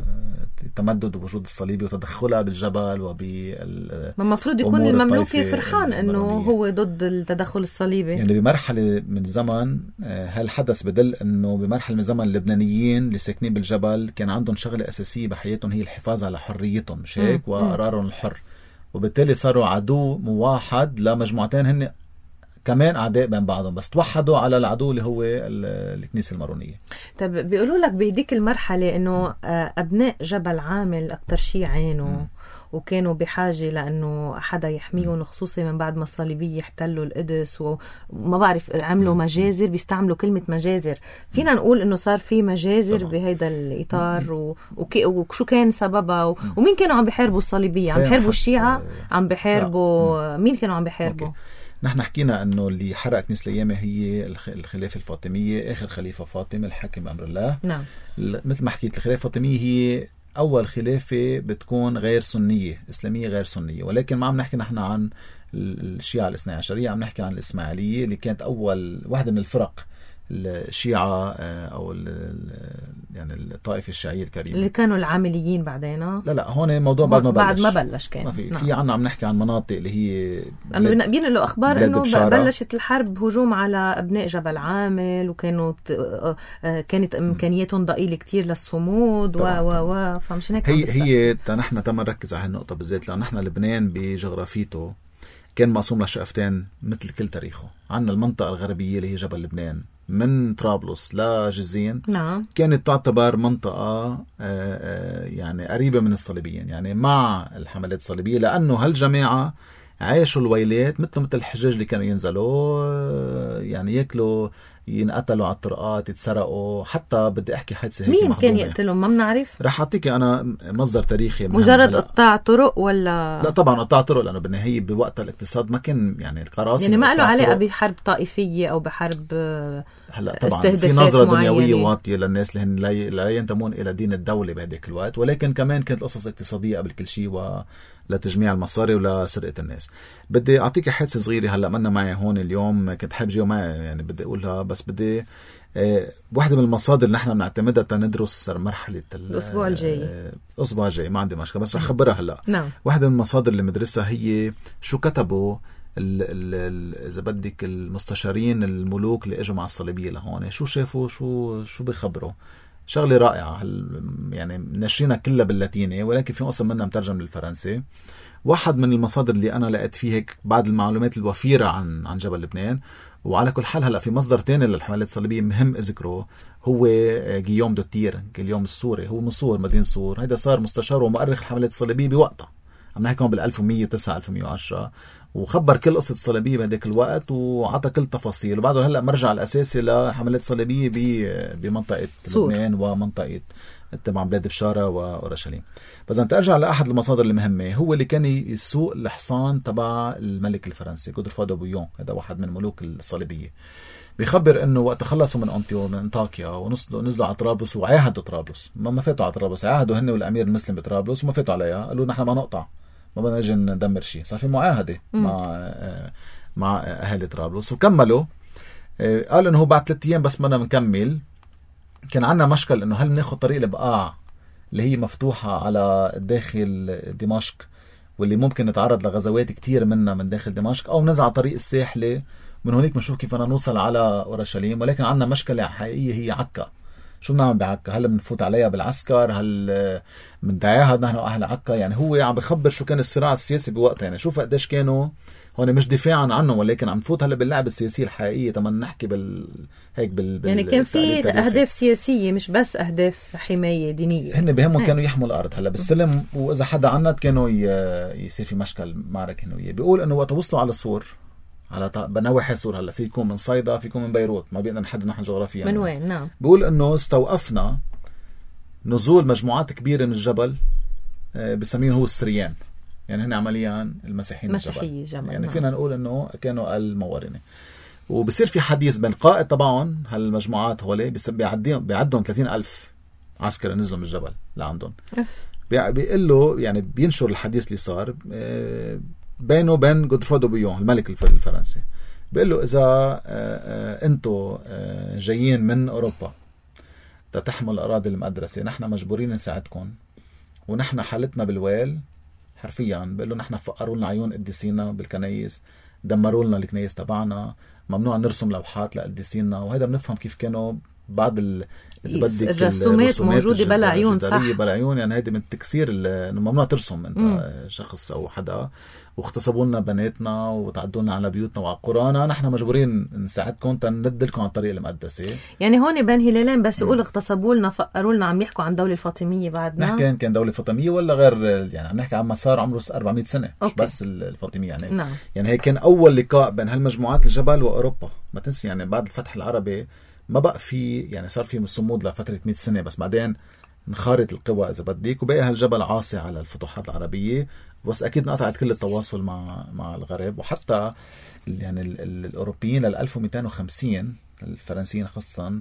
تمدد وجود الصليبي وتدخلها بالجبل ما المفروض يكون المملوكي فرحان انه هو ضد التدخل الصليبي. يعني بمرحله من زمن هالحدث بدل انه بمرحله من زمن اللبنانيين اللي ساكنين بالجبل كان عندهم شغله اساسيه بحياتهم هي الحفاظ على حريتهم، مش هيك؟ وقرارهم الحر. وبالتالي صاروا عدو موحد لمجموعتين هن كمان أعداء بين بعضهم، بس توحدوا على العدو اللي هو الكنيسة المارونية. طب بيقولوا لك بهديك المرحلة إنه أبناء جبل عامل أكتر شيء عانوا وكانوا بحاجة لأنه حدا يحميهم، خصوصي من بعد ما الصليبية احتلوا القدس وما بعرف عملوا مجازر، بيستعملوا كلمة مجازر. فينا نقول إنه صار في مجازر بهيدا الإطار وشو كان سببها ومين كانوا عم بيحاربوا الصليبية؟ عم بيحاربوا الشيعة؟ عم بيحاربوا مين كانوا عم بيحاربوا؟ نحن حكينا انه اللي حرق كنيسة الأيامة هي الخلافة الفاطمية، اخر خليفة فاطمة الحاكم بأمر الله. نعم. مثل ما حكيت الخلافة الفاطمية هي اول خلافة بتكون غير سنية، اسلامية غير سنية، ولكن ما عم نحكي نحن عن الشيعة الاثني عشرية، عم نحكي عن الإسماعيلية اللي كانت اول واحدة من الفرق الشيعة او يعني الطائفة الشيعية الكريمة اللي كانوا العامليين بعدين. لا هون الموضوع بعد ما بلش كان ما في عنا عم نحكي عن مناطق اللي هي بينقلوا اخبار انه بلشت الحرب هجوم على ابناء جبل عامل، وكانوا كانت امكانياتهم ضئيله كتير للصمود فمش هيك هي نحن تم نركز على هالنقطه بالذات، لان نحن لبنان بجغرافيته كان مقسوم لشقفتين مثل كل تاريخه. عنا المنطقه الغربيه اللي هي جبل لبنان من طرابلس لجزين. نعم. كانت تعتبر منطقة يعني قريبة من الصليبيين، يعني مع الحملات الصليبية، لأنه هالجماعة عايشوا الويلات مثل الحجاج اللي كانوا ينزلوا يعني يأكلوا ينقتلوا على الطرقات، يتسرقوا. حتى بدي احكي حادثه هيك مين كان يقتلهم ما بنعرف. رح اعطيك انا مصدر تاريخي. مجرد قطاع طرق ولا لا طبعا قطاع طرق، لانه بالنهايه بوقت الاقتصاد ما كان يعني القراصنه يعني ما له علاقه بحرب طائفيه او بحرب. هلا طبعا في نظره دنيويه واطيه للناس اللي هن لا ينتمون الى دين الدوله بهذاك الوقت، ولكن كمان كانت القصص اقتصاديه قبل كل شيء لتجميع المصاري ولا سرقة الناس. بدي أعطيك حادثة صغيرة هلأ منا معي هون اليوم، كنت حابب جيو معي يعني بدي أقولها، بس بدي واحدة من المصادر اللي نحن بنعتمدها تندرس مرحلة الأسبوع الجاي. الأسبوع الجاي ما عندي مشكلة، بس رح خبرها هلأ. نعم. واحدة من المصادر اللي مدرسها هي شو كتبوا إذا بدك المستشارين الملوك اللي اجوا مع الصليبية لهون، شو شافوا، شو بيخبروا. شغلة رائعة. يعني نشرينا كلها باللاتيني، ولكن في قسم منها مترجم للفرنسي. واحد من المصادر اللي أنا لقيت فيه هيك بعض المعلومات الوفيرة عن جبل لبنان. وعلى كل حال هلأ في مصدر تاني للحملات الصليبية مهم أذكره، هو غيوم دوتير، غيوم السوري، هو من صور مدينة صور. هيدا صار مستشار ومؤرخ الحملات الصليبية بوقتها، عم نحكي بال 1109 1110، وخبر كل قصة الصليبية بهداك الوقت وعطى كل تفاصيل. وبعده هلأ مرجع الأساسي لحملات الصليبية بمنطقة لبنان ومنطقة تبع بلاد بشارة وأورشليم. فإذا ترجع لأحد المصادر المهمة، هو اللي كان يسوق الحصان تبع الملك الفرنسي غودفرود دو بويون، هذا واحد من ملوك الصليبية. بيخبر انه وقت خلصوا من انطاكيا ونزلوا على طرابلس وعاهدوا طرابلس، ما فاتوا على طرابلس، عاهدوا هن والامير المسلم بطرابلس وما فاتوا عليها، قالوا نحن ما نقطع، ما بدنا نجي ندمر شيء. صار في معاهده مع اهالي طرابلس وكملوا. قال انه هو بعد 3 ايام بس بدنا نكمل. كان عندنا مشكل انه هل ناخذ طريق البقاع اللي هي مفتوحه على داخل دمشق واللي ممكن نتعرض لغزوات كتير منها من داخل دمشق، او نزع طريق الساحلي من هونيك بنشوف كيف بدنا نوصل على اورشليم. ولكن عندنا مشكله حقيقيه هي عكا. شو بنعمل بعكا؟ هل بنفوت عليها بالعسكر؟ هل بنتعاهد نحن واهل عكا؟ يعني هو عم بخبر شو كان الصراع السياسي بوقتها. يعني شوف قديش كانوا هون مش دفاعا عنهم، ولكن عم نفوت هلا باللعب السياسيه الحقيقيه تمام نحكي هيك يعني كان في اهداف سياسيه مش بس اهداف حمايه دينيه. هن بهمهم كانوا يحموا الارض هلا بالسلم، واذا حدا عند كانوا يصير في مشكل معركه هنا وياه. بيقول انه وقت وصلوا على سور، على نواحي سور، هلا فيكم من صيدا، فيكم من بيروت، ما بيقدر نحدد نحن جغرافيا من وين. نعم. بيقول انه استوقفنا نزول مجموعات كبيره من الجبل، بسميهم هو السريان، يعني هن عمليا المسيحيين الجبل. يعني نعم. فينا نقول انه كانوا الموارنه. وبصير في حديث بين قائد طبعا هالمجموعات هولي بيعدهم 30,000 عسكري نزلوا من الجبل لعندهم. بيقول له يعني بينشر الحديث اللي صار بينه وبين غودفرود دو بويون الملك الفرنسي. بيقول له إذا أنتوا جايين من أوروبا تحمل الأراضي المقدسة، نحن مجبورين نساعدكم، ونحن حالتنا بالويل حرفيا. بيقول له نحن فقروا لنا عيون قديسينا بالكنايس، دمروا لنا الكنايس تبعنا، ممنوع نرسم لوحات لقديسينا. وهذا بنفهم كيف كانوا بعض إذا بدك الرسومات موجودة بلا عيون. صح، بلا عيون. يعني هيدي من التكسير انه ممنوع ترسم انت شخص او حدا، واغتصبوا لنا بناتنا وتعدوا لنا على بيوتنا وعلى قرانا، نحن مجبورين نساعدكم تندلكم على الطريق المقدسة. يعني هون بين هلالين بس يقول اغتصبوا لنا فقروا لنا، عم يحكوا عن الدولة الفاطمية بعدنا. نحكي كان دولة فاطمية ولا غير، يعني عم نحكي عن مسار عمره 400 سنة. مش بس الفاطمية يعني. نعم. يعني هيك كان اول لقاء بين هالمجموعات الجبل واوروبا. ما تنسي يعني بعد الفتح العربي ما بقى في، يعني صار في صمود لفترة 100 سنة، بس بعدين انخارت القوى إذا بديك، وبقى هالجبل عاصي على الفتوحات العربية. بس أكيد انقطعت كل التواصل مع الغرب. وحتى يعني الأوروبيين لل 1250 الفرنسيين خاصة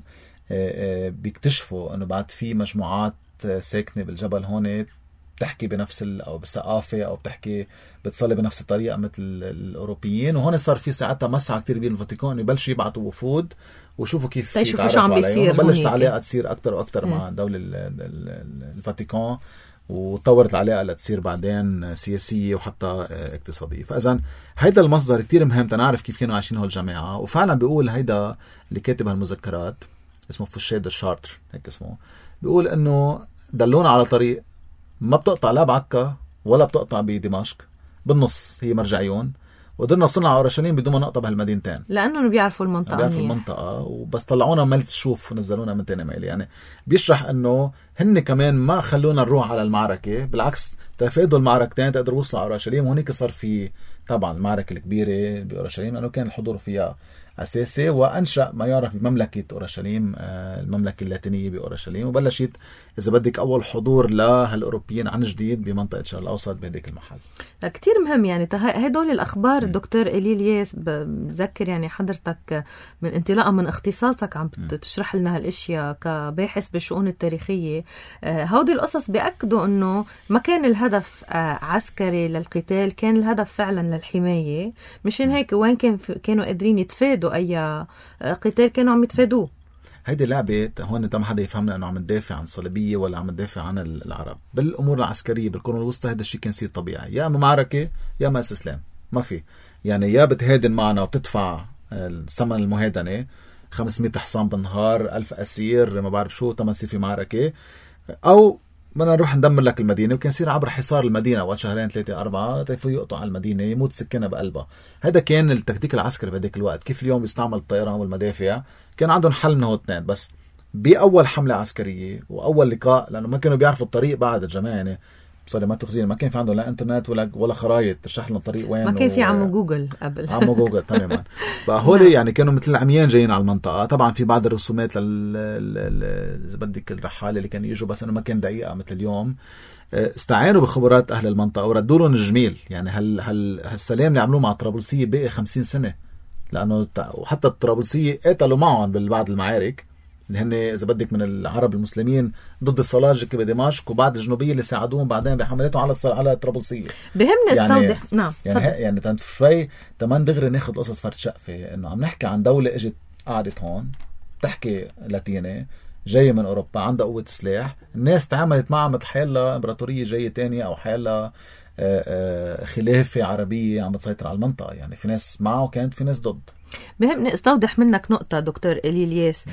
بيكتشفوا إنه بعد في مجموعات ساكنة بالجبل هون بتحكي بنفس أو بالثقافة أو بتصلي بنفس الطريقة مثل الأوروبيين. وهون صار في ساعتها مسعى كتير كبير بالفاتيكان يبلشوا يبعتوا وفود وشوفوا كيف يتعرفوا عليهم، بلشت العلاقة تصير أكتر وأكتر مع دولة الفاتيكان، وطورت العلاقة لتصير بعدين سياسية وحتى اقتصادية. فإذا هيدا المصدر كتير مهم تنعرف كيف كانوا عايشين هول الجماعة. وفعلا بيقول هيدا اللي كاتب هالمذكرات اسمه فوشيه شارتر، هيك اسمه، بيقول إنه دلونا على طريق ما بتقطع لا بعكا ولا بتقطع بدمشق، بالنص هي مرجعيون، وقدرنا وصلنا على اورشليم بدون ما نقطع بهالمدينتين، لانه بيعرفوا المنطقه وبس طلعونا ميل تشوف ونزلونا من تاني ميل. يعني بيشرح انه هن كمان ما خلونا نروح على المعركه، بالعكس تفادوا المعركتين تقدروا وصلوا على اورشليم. وهنيك صار في طبعا المعركة الكبيرة بأورشليم لأنه كان الحضور فيها أساسي، وأنشأ ما يعرف بمملكة أورشليم، المملكة اللاتينية بأورشليم، وبلشت إذا بدك أول حضور لهالأوروبيين عن جديد بمنطقة الشرق الأوسط بهديك المحل. كتير مهم يعني هدول الأخبار. الدكتور إلي الياس بذكر يعني حضرتك من انطلاقا من اختصاصك عم تشرح لنا هالاشياء كباحث بالشؤون التاريخية، هودي القصص بيأكدوا أنه ما كان الهدف عسكري للقتال، كان الهدف فعلا للحماية. مشان هيك وين كانوا قادرين يتفادوا أي قتال كانوا عم يتفادوه. هيدي لعبة هون ما حدا يفهمنا انه عم ندافع عن الصليبية ولا عم ندافع عن العرب. بالامور العسكرية بالقرون الوسطى هذا الشيء كان يصير طبيعي، يا اما معركة يا اما استسلام، ما في يعني يا بتهادن معنا وبتدفع الثمن المهادنة 500 حصان بالنهار 1000 اسير ما بعرف شو تما يصير في معركة، او بدنا نروح ندمر لك المدينة. وكان يصير عبر حصار المدينة وقت شهرين 3 4 تيفو يقطع على المدينة يموت سكانها بقلبها. هذا كان التكتيك العسكري بهداك الوقت. كيف اليوم بيستعمل الطيران والمدافع، كان عندهم حل من هو اثنين بس. بأول حملة عسكرية وأول لقاء، لأنه ما كانوا بيعرفوا الطريق بعد الجماعة يعني بصري ما تخزين، ما كان في عندهم لا انترنت ولا خرايط ترشح لهم الطريق وين، ما كان في عمو جوجل قبل. عمو جوجل تماما. بقى هولي يعني كانوا مثل العميان جايين على المنطقة. طبعا في بعض الرسومات إذا بدك الرحالة اللي كانوا يجوا، بس انه ما كان دقيقة مثل اليوم. استعانوا بخبرات اهل المنطقة وردوا لهم الجميل. يعني هالسلام اللي عملوه مع الطرابلسية باقي 50 سنة، لانه وحتى الطرابلسية قاتلوا معهم ببعض المعارك اللي هن إذا بدك من العرب المسلمين ضد السلاجقة بدمشق، وبعد الجنوبية اللي ساعدوهم بعدين بحملاتهم على الطرابلسية. بهمني استوضح يعني نعم يعني شوي تمن دغري ناخد قصص فرد شقفة، إنه عم نحكي عن دولة إجت قعدت هون تحكي لاتيني جاية من أوروبا عندها قوة سلاح، الناس تعاملت معها مثل حيالها إمبراطورية جاية تانية أو حيالها خلافة عربية عم بتسيطر على المنطقة. يعني في ناس معه وكانت في ناس ضد. بهمني استوضح منك نقطة دكتور إلي الياس.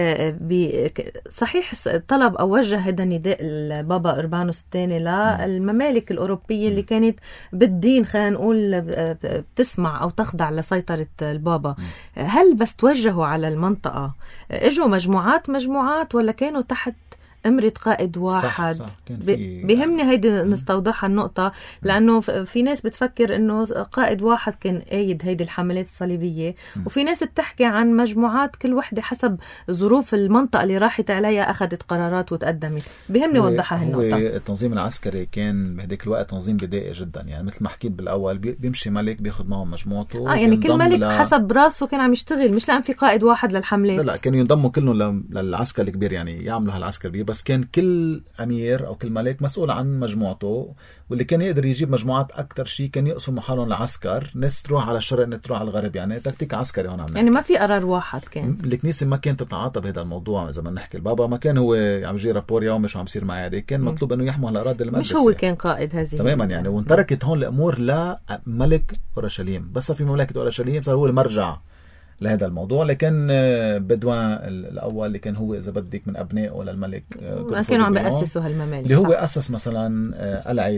صحيح طلب أو وجه هذا النداء البابا أربانوس الثاني للممالك الأوروبية اللي كانت بالدين خلينا نقول بتسمع أو تخضع لسيطرة البابا. هل بس توجهوا على المنطقة اجوا مجموعات ولا كانوا تحت أمرة قائد واحد؟ صح. بهمني هيدي نستوضحها النقطة، لأنه في ناس بتفكر إنه قائد واحد كان قايد هيدي الحملات الصليبية، وفي ناس بتحكي عن مجموعات كل وحدة حسب ظروف المنطقة اللي راحت عليها أخذت قرارات وتقدمت. بهمني وضحها هالنقطة. التنظيم العسكري كان بهديك الوقت تنظيم بدائي جدا، يعني مثل ما حكيت بالأول بيمشي ملك بياخد معهم مجموعته. يعني كل ملك حسب راسه كان عم يشتغل، مش لأن في قائد واحد للحملات. لا كانوا ينضموا كلهم للعسكر الكبير، يعني يعملوا هالعسكر الكبير. بس كان كل أمير أو كل ملك مسؤول عن مجموعته، واللي كان يقدر يجيب مجموعات أكتر شيء كان يقسموا حالهم لعسكر، ناس تروح على الشرق ناس تروح على الغرب. يعني تكتيك عسكري هون عم يعني ما في قرار واحد كان. الكنيسة ما كانت تتعاطى بهذا الموضوع. إذا ما نحكي البابا ما كان هو عم يجي رابور يومي شو عم يصير معي، كان مطلوب إنه يحموا هالأراضي المقدسة. مش هو كان قائد هذه تماما يعني. وانتركت هون الأمور لملك أورشليم. بس في مملكة أورشليم صار هو المرجع لهذا الموضوع. لكن بدوان الأول اللي كان هو إذا بدك من أبنائه للملك كانوا عم بيأسسوا هالممالك، اللي هو أسس مثلا قلعة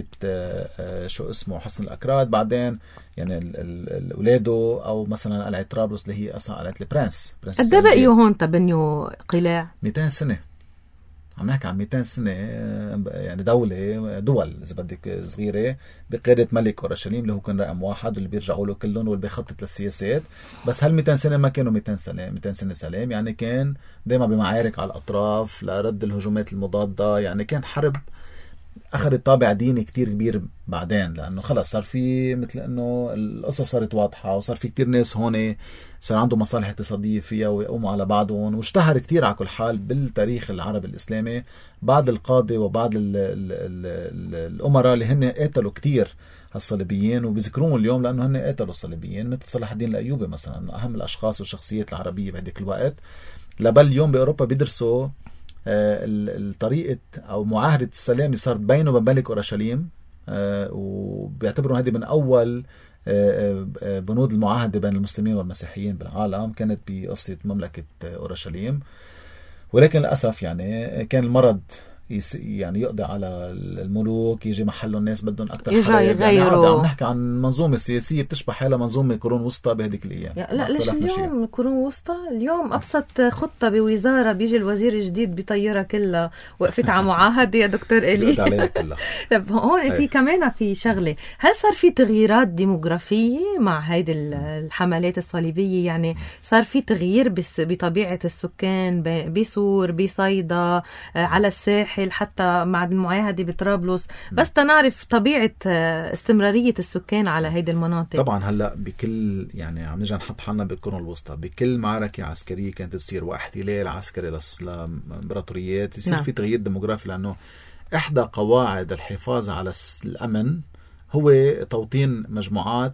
شو اسمه حصن الأكراد، بعدين يعني أولاده، أو مثلا قلعة طرابلس اللي هي أصلا قلعة البرنس. قد بقيوا هون تبنيوا قلاع؟ 200 سنة. عم نحكي عن 200 سنة يعني دول إذا بدك صغيرة بقيادة ملك أورشليم اللي هو كان رقم واحد واللي بيرجعوا له كلهم واللي بيخطط للسياسات. بس هال 200 سنة ما كانوا 200 سنة سلام، يعني كان دائما بمعارك على الأطراف لرد الهجومات المضادة. يعني كانت حرب أخذت طابع ديني كتير كبير بعدين، لأنه خلص صار في مثل أنه القصة صارت واضحة، وصار في كتير ناس هون صار عنده مصالح اقتصادية فيها ويقوموا على بعضهم. واشتهر كتير على كل حال بالتاريخ العربي الإسلامي بعض القادة وبعض الأمراء اللي هن قاتلوا كتير الصليبيين وبذكرون اليوم لأنه هن قاتلوا الصليبيين، مثل صلاح الدين الأيوبي مثلا، أهم الأشخاص والشخصيات العربية بهديك الوقت. لبل اليوم بأوروبا بيدرسوا الطريقة أو معاهدة السلام اللي صارت بينه وبين ملك أورشليم، وبيعتبروا هذه من أول بنود المعاهدة بين المسلمين والمسيحيين بالعالم، كانت بقصة مملكة أورشليم. ولكن للأسف يعني كان المرض يعني يقضي على الملوك، يجي محله الناس بدهم اكثر حرية، يعني عم نحكي عن منظومه سياسيه بتشبه حالها منظومه قرون وسطى بهذيك الايام. لا ليش اليوم قرون وسطى؟ اليوم ابسط خطه بوزاره بيجي الوزير الجديد بيطيرها كلها، وقفت على معاهده يا دكتور إلي. هون في كمان في شغله، هل صار في تغييرات ديموغرافيه مع هيدي الحملات الصليبيه؟ يعني صار في تغيير بطبيعه السكان بسور بصيدا على الساحل، حتى مع المعاهده بطرابلس، بس تنعرف طبيعه استمراريه السكان على هيدي المناطق. طبعا هلا بكل يعني عم نجي نحط حالنا بالقرون الوسطى، بكل معركه عسكريه كانت تصير واحتلال عسكري لامبراطوريات يصير في تغيير ديموغرافي، لانه احدى قواعد الحفاظ على الامن هو توطين مجموعات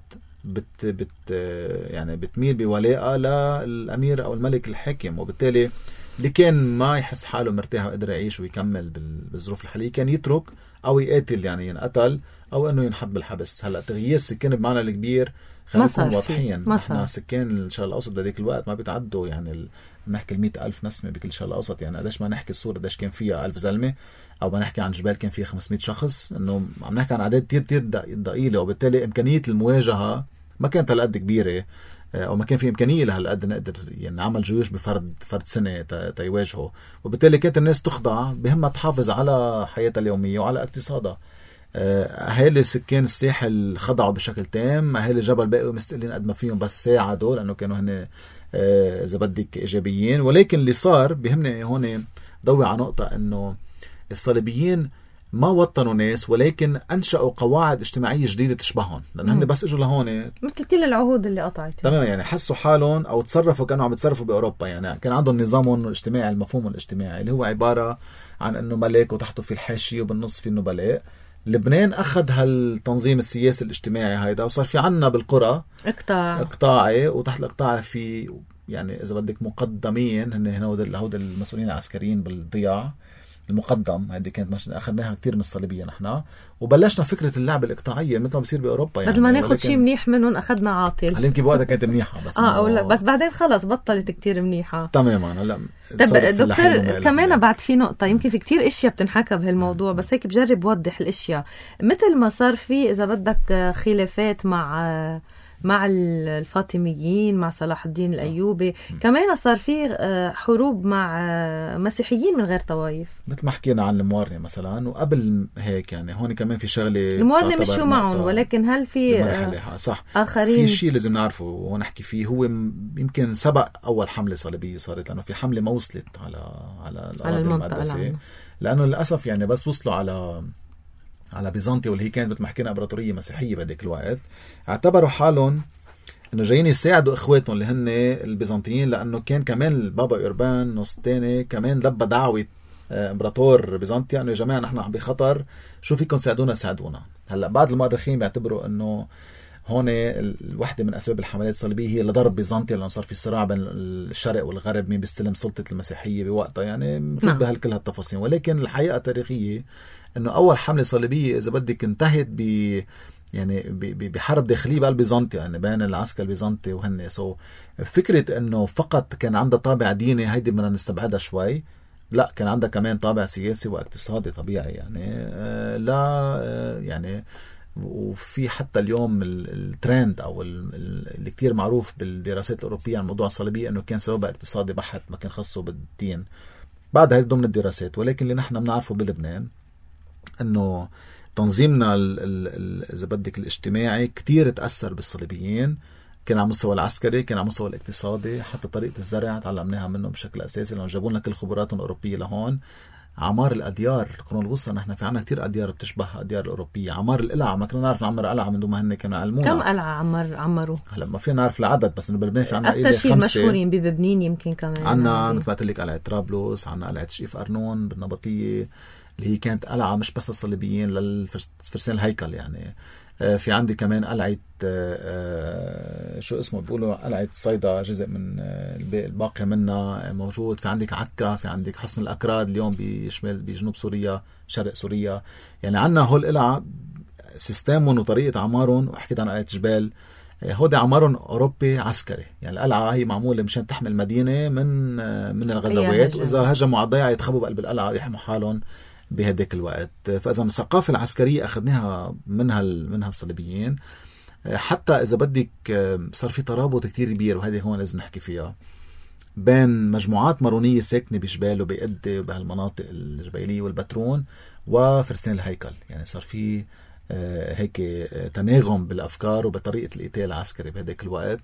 يعني بتميل بولاءة للأمير أو الملك الحاكم، وبالتالي اللي كان ما يحس حاله مرتاح وقدر يعيش ويكمل بالظروف الحالية كان يترك أو يقاتل، يعني ينقتل أو أنه ينحب بالحبس. هلأ تغيير سكان بمعنى الكبير خلينا نكون واضحين، احنا سكان الشرق الأوسط بهذيك الوقت ما بيتعدوا يعني نحكي 100,000 نسمة بكل الشرق الأوسط، يعني قديش ما نحكي الصورة قديش كان فيها 1000 زلمة، أو ما نحكي عن جبال كان فيها 500 شخص، إنه عم نحكي عن أعداد كتير ضئيلة، وبالتالي إمكانية المواجهة ما كانت هالقد كبيرة، أو ما كان في إمكانية لهالقد نقدر يعني نعمل جيوش بفرد سنة تيواجهه، وبالتالي كانت الناس تخضع بهمة تحافظ على حياتها اليومية وعلى اقتصادها. أهالي سكان الساحل خضعوا بشكل تام، أهالي جبل بقوا مستقلين قد ما فيهم، بس ساعدوا لأنه كانوا هن إذا بدك إيجابيين. ولكن اللي صار بهمني هون ضوي على نقطة، أنه الصليبيين ما وطنوا ناس، ولكن أنشأوا قواعد اجتماعية جديدة تشبههم، لأن هن بس إجوا لهون مثل كل العهود اللي قطعت تمام، يعني حسوا حالهم أو تصرفوا كانوا عم يتصرفوا بأوروبا، يعني كان عندهم نظامهم الاجتماعي المفهوم الاجتماعي اللي هو عبارة عن أنه ملك وتحته في الحاشية وبالنص في النبلاء. لبنان أخذ هالتنظيم السياسي الاجتماعي هيدا، وصار في عنا بالقرى إقطاعي، وتحت الإقطاع في يعني إذا بدك مقدمين، هن هود المسؤولين العسكريين بالضياع المقدم. هذه كانت أخذناها كتير من الصليبية نحن، وبلشنا فكرة اللعبة الإقطاعية مثل ما بصير بأوروبا، يعني بدل ما ناخد شيء منيح منهم أخذنا عاطل. هل يمكن بوقتها كانت منيحة بس بس بعدين خلص بطلت كتير منيحة تماما. هلا دكتور كمان بعد في نقطة، يمكن في كتير اشياء بتنحكى بهالموضوع، بس هيك بجرب وضح الاشياء. مثل ما صار في إذا بدك خلافات مع الفاطميين، مع صلاح الدين الأيوبي، كمان صار في حروب مع مسيحيين من غير طوائف، مثل ما حكينا عن الموارنة مثلا. وقبل هيك يعني هون كمان في شغلة، الموارنة مش شو معهم، ولكن هل في صح آخرين؟ في شيء لازم نعرفه ونحكي فيه، هو يمكن سبق أول حملة صليبية صارت، لأنه في حملة ما وصلت على المقدسة، لأنه للأسف يعني بس وصلوا على بيزنطيا، واللي هي كانت مثل ما حكينا امبراطوريه مسيحيه بهديك الوقت. اعتبروا حالهم انه جايين يساعدوا اخواتهم اللي هن البيزنطيين، لانه كان كمان البابا اوربانوس الثاني كمان لبى دعوه امبراطور بيزنطيا انه يا جماعه نحن بخطر، شو فيكم تساعدونا ساعدونا. هلا بعض المؤرخين بيعتبروا انه هون الوحده من اسباب الحملات الصليبيه هي اللي ضرب بيزنطيا، لانه صار في صراع بين الشرق والغرب مين بيستلم سلطه المسيحيه بوقتها، يعني نفوت بهالكل هالتفاصيل. ولكن الحقيقه التاريخيه انه اول حمله صليبيه اذا بدك انتهت يعني بحرب داخليه بقلب بيزنطيا، يعني بين العسكر البيزنطي وهن. فكره انه فقط كان عندها طابع ديني هيدي بدنا نستبعدها شوي، لا كان عندها كمان طابع سياسي واقتصادي طبيعي، يعني لا يعني. وفي حتى اليوم الترند او اللي كتير معروف بالدراسات الاوروبيه عن موضوع الصليبيه انه كان سببها اقتصادي بحت، ما كان خاصه بالدين. بعد هيدا ضمن الدراسات. ولكن اللي نحن بنعرفه بلبنان انه تنظيمنا اذا بدك الاجتماعي كتير تاثر بالصليبيين، كان على مستوى العسكري، كان على مستوى الاقتصادي، حتى طريقه الزرع تعلمناها منهم بشكل اساسي، لانه جابوا لنا كل خبراتهم الاوروبيه لهون. عمار الاديار القرون الوسطى نحن في عنا كتير اديار بتشبه اديار الاوروبيه. عمار القلعه ما كنا نعرف نعمر قلعه من دون ما هن كانوا يعلمونا. كم قلعه عمروا؟ هلا ما فينا نعرف العدد، بس انه بلبنان في عنا اكثر شيء مشهورين ببنين يمكن كمان عنا مثل ما قلت لك قلعه طرابلس، عنا قلعه شقيف ارنون بالنبطيه اللي هي كانت قلعه مش بس الصليبيين للفرسان الهيكل. يعني في عندي كمان قلعة شو اسمه بيقولوا قلعة صيدا، جزء من الباقي منها موجود. في عندك عكا، في عندك حصن الأكراد اليوم بجنوب سوريا شرق سوريا. يعني عنا هول قلعة سيستمهم وطريقة عمارهم. وحكيت عن قلعة جبال، هودي عمارهم أوروبي عسكري. يعني القلعة هي معمولة مشان تحمي المدينة من الغزوات، وإذا هجموا على الضيعة يتخبوا بقلب القلعة يحموا حالهم بهداك الوقت. فإذا الثقافة العسكرية أخذناها منها الصليبيين. حتى إذا بدك صار في ترابط كتير كبير، وهذه هون لازم نحكي فيها، بين مجموعات مارونية ساكنة بجبال وبيقدي وبهالمناطق الجبيلية والبترون وفرسان الهيكل. يعني صار في هيك تناغم بالأفكار وبطريقة القتال العسكري بهداك الوقت.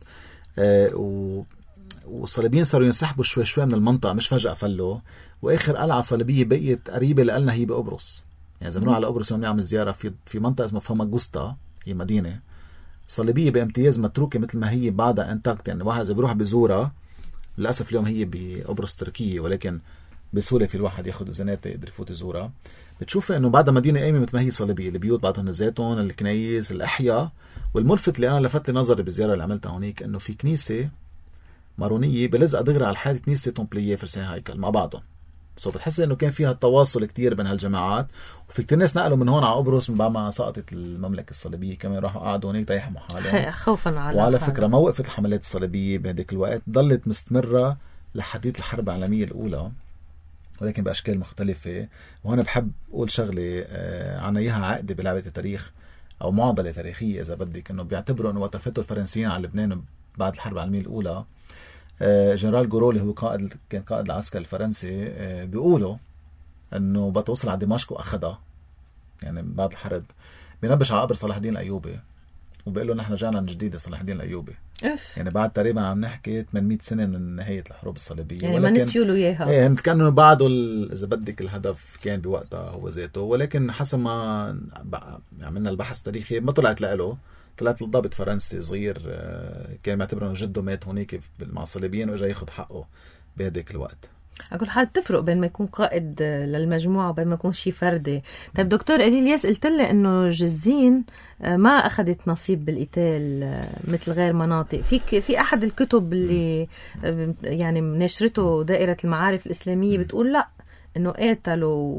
والصليبيين صاروا ينسحبوا شوي شوي من المنطقة، مش فجأة فلوا. وآخر قلعة صليبية بقيت قريبة لنا هي بقبرص. يعني إذا بنروح على قبرص يوم نعمل زيارة في منطقة اسمها فاماغوستا، هي مدينة صليبية بامتياز متروكة مثل ما هي بعدها انتاكت. يعني واحد إذا بيروح بزورها، للأسف اليوم هي بقبرص تركية، ولكن بسهولة في الواحد ياخد إذنات يقدر يفوت يزورها، بتشوف إنه بعدها مدينة قايمة مثل ما هي صليبية. البيوت بعدهم نزاتهم، الكنايس، الأحياء. والملفت اللي أنا لفت لي نظري بالزيارة اللي عملتها هونيك إنه في كنيسة مارونية بلزقة دغري على الحال كنيسة تومبلييه فرسان هيكل مع بعضهم. بتحس إنه كان فيها تواصل كتير بين هالجماعات. وفي كتير ناس نقلوا من هون على قبرص من بعد ما سقطت المملكة الصليبية، كمان راحوا قعدوا هونيك تيحموا حالهم خوفا على وعلى فكرة ما وقفت الحملات الصليبية بهداك الوقت، ضلت مستمرة لحديث الحرب العالمية الأولى، ولكن بأشكال مختلفة. وهنا بحب أقول شغلة عنا إياها عقدة بلعبة التاريخ أو معضلة تاريخية إذا بدك، إنه بيعتبروا إنه وقت فاتوا الفرنسيين على لبنان بعد الحرب العالمية الأولى، جنرال جورولي هو كان قائد العسكر الفرنسي، بيقولوا إنه بتوصل على دمشق وأخذها يعني بعد الحرب. بينبش على قبر صلاح الدين الأيوبي وبيقول له نحن جانا من جديد صلاح الدين الأيوبي. يعني بعد تقريبا عم نحكي 800 سنة من نهاية الحروب الصليبية، يعني ما نسيوا له إياها. ايه كانوا بعده إذا بدك الهدف كان بوقتها هو ذاته. ولكن حسب ما عملنا البحث التاريخي ما طلعت له، طلعت لضابط فرنسي صغير كان معتبر انه جده مات هونيك مع الصليبيين واجا ياخذ حقه بهداك الوقت. أقول حال تفرق بين ما يكون قائد للمجموعة وبين ما يكون شي فردي. طيب دكتور إلياس، قلت لي إنه جزين ما أخذت نصيب بالقتال مثل غير مناطق. في أحد الكتب اللي يعني نشرته دائرة المعارف الإسلامية بتقول لا، إنه قاتلوا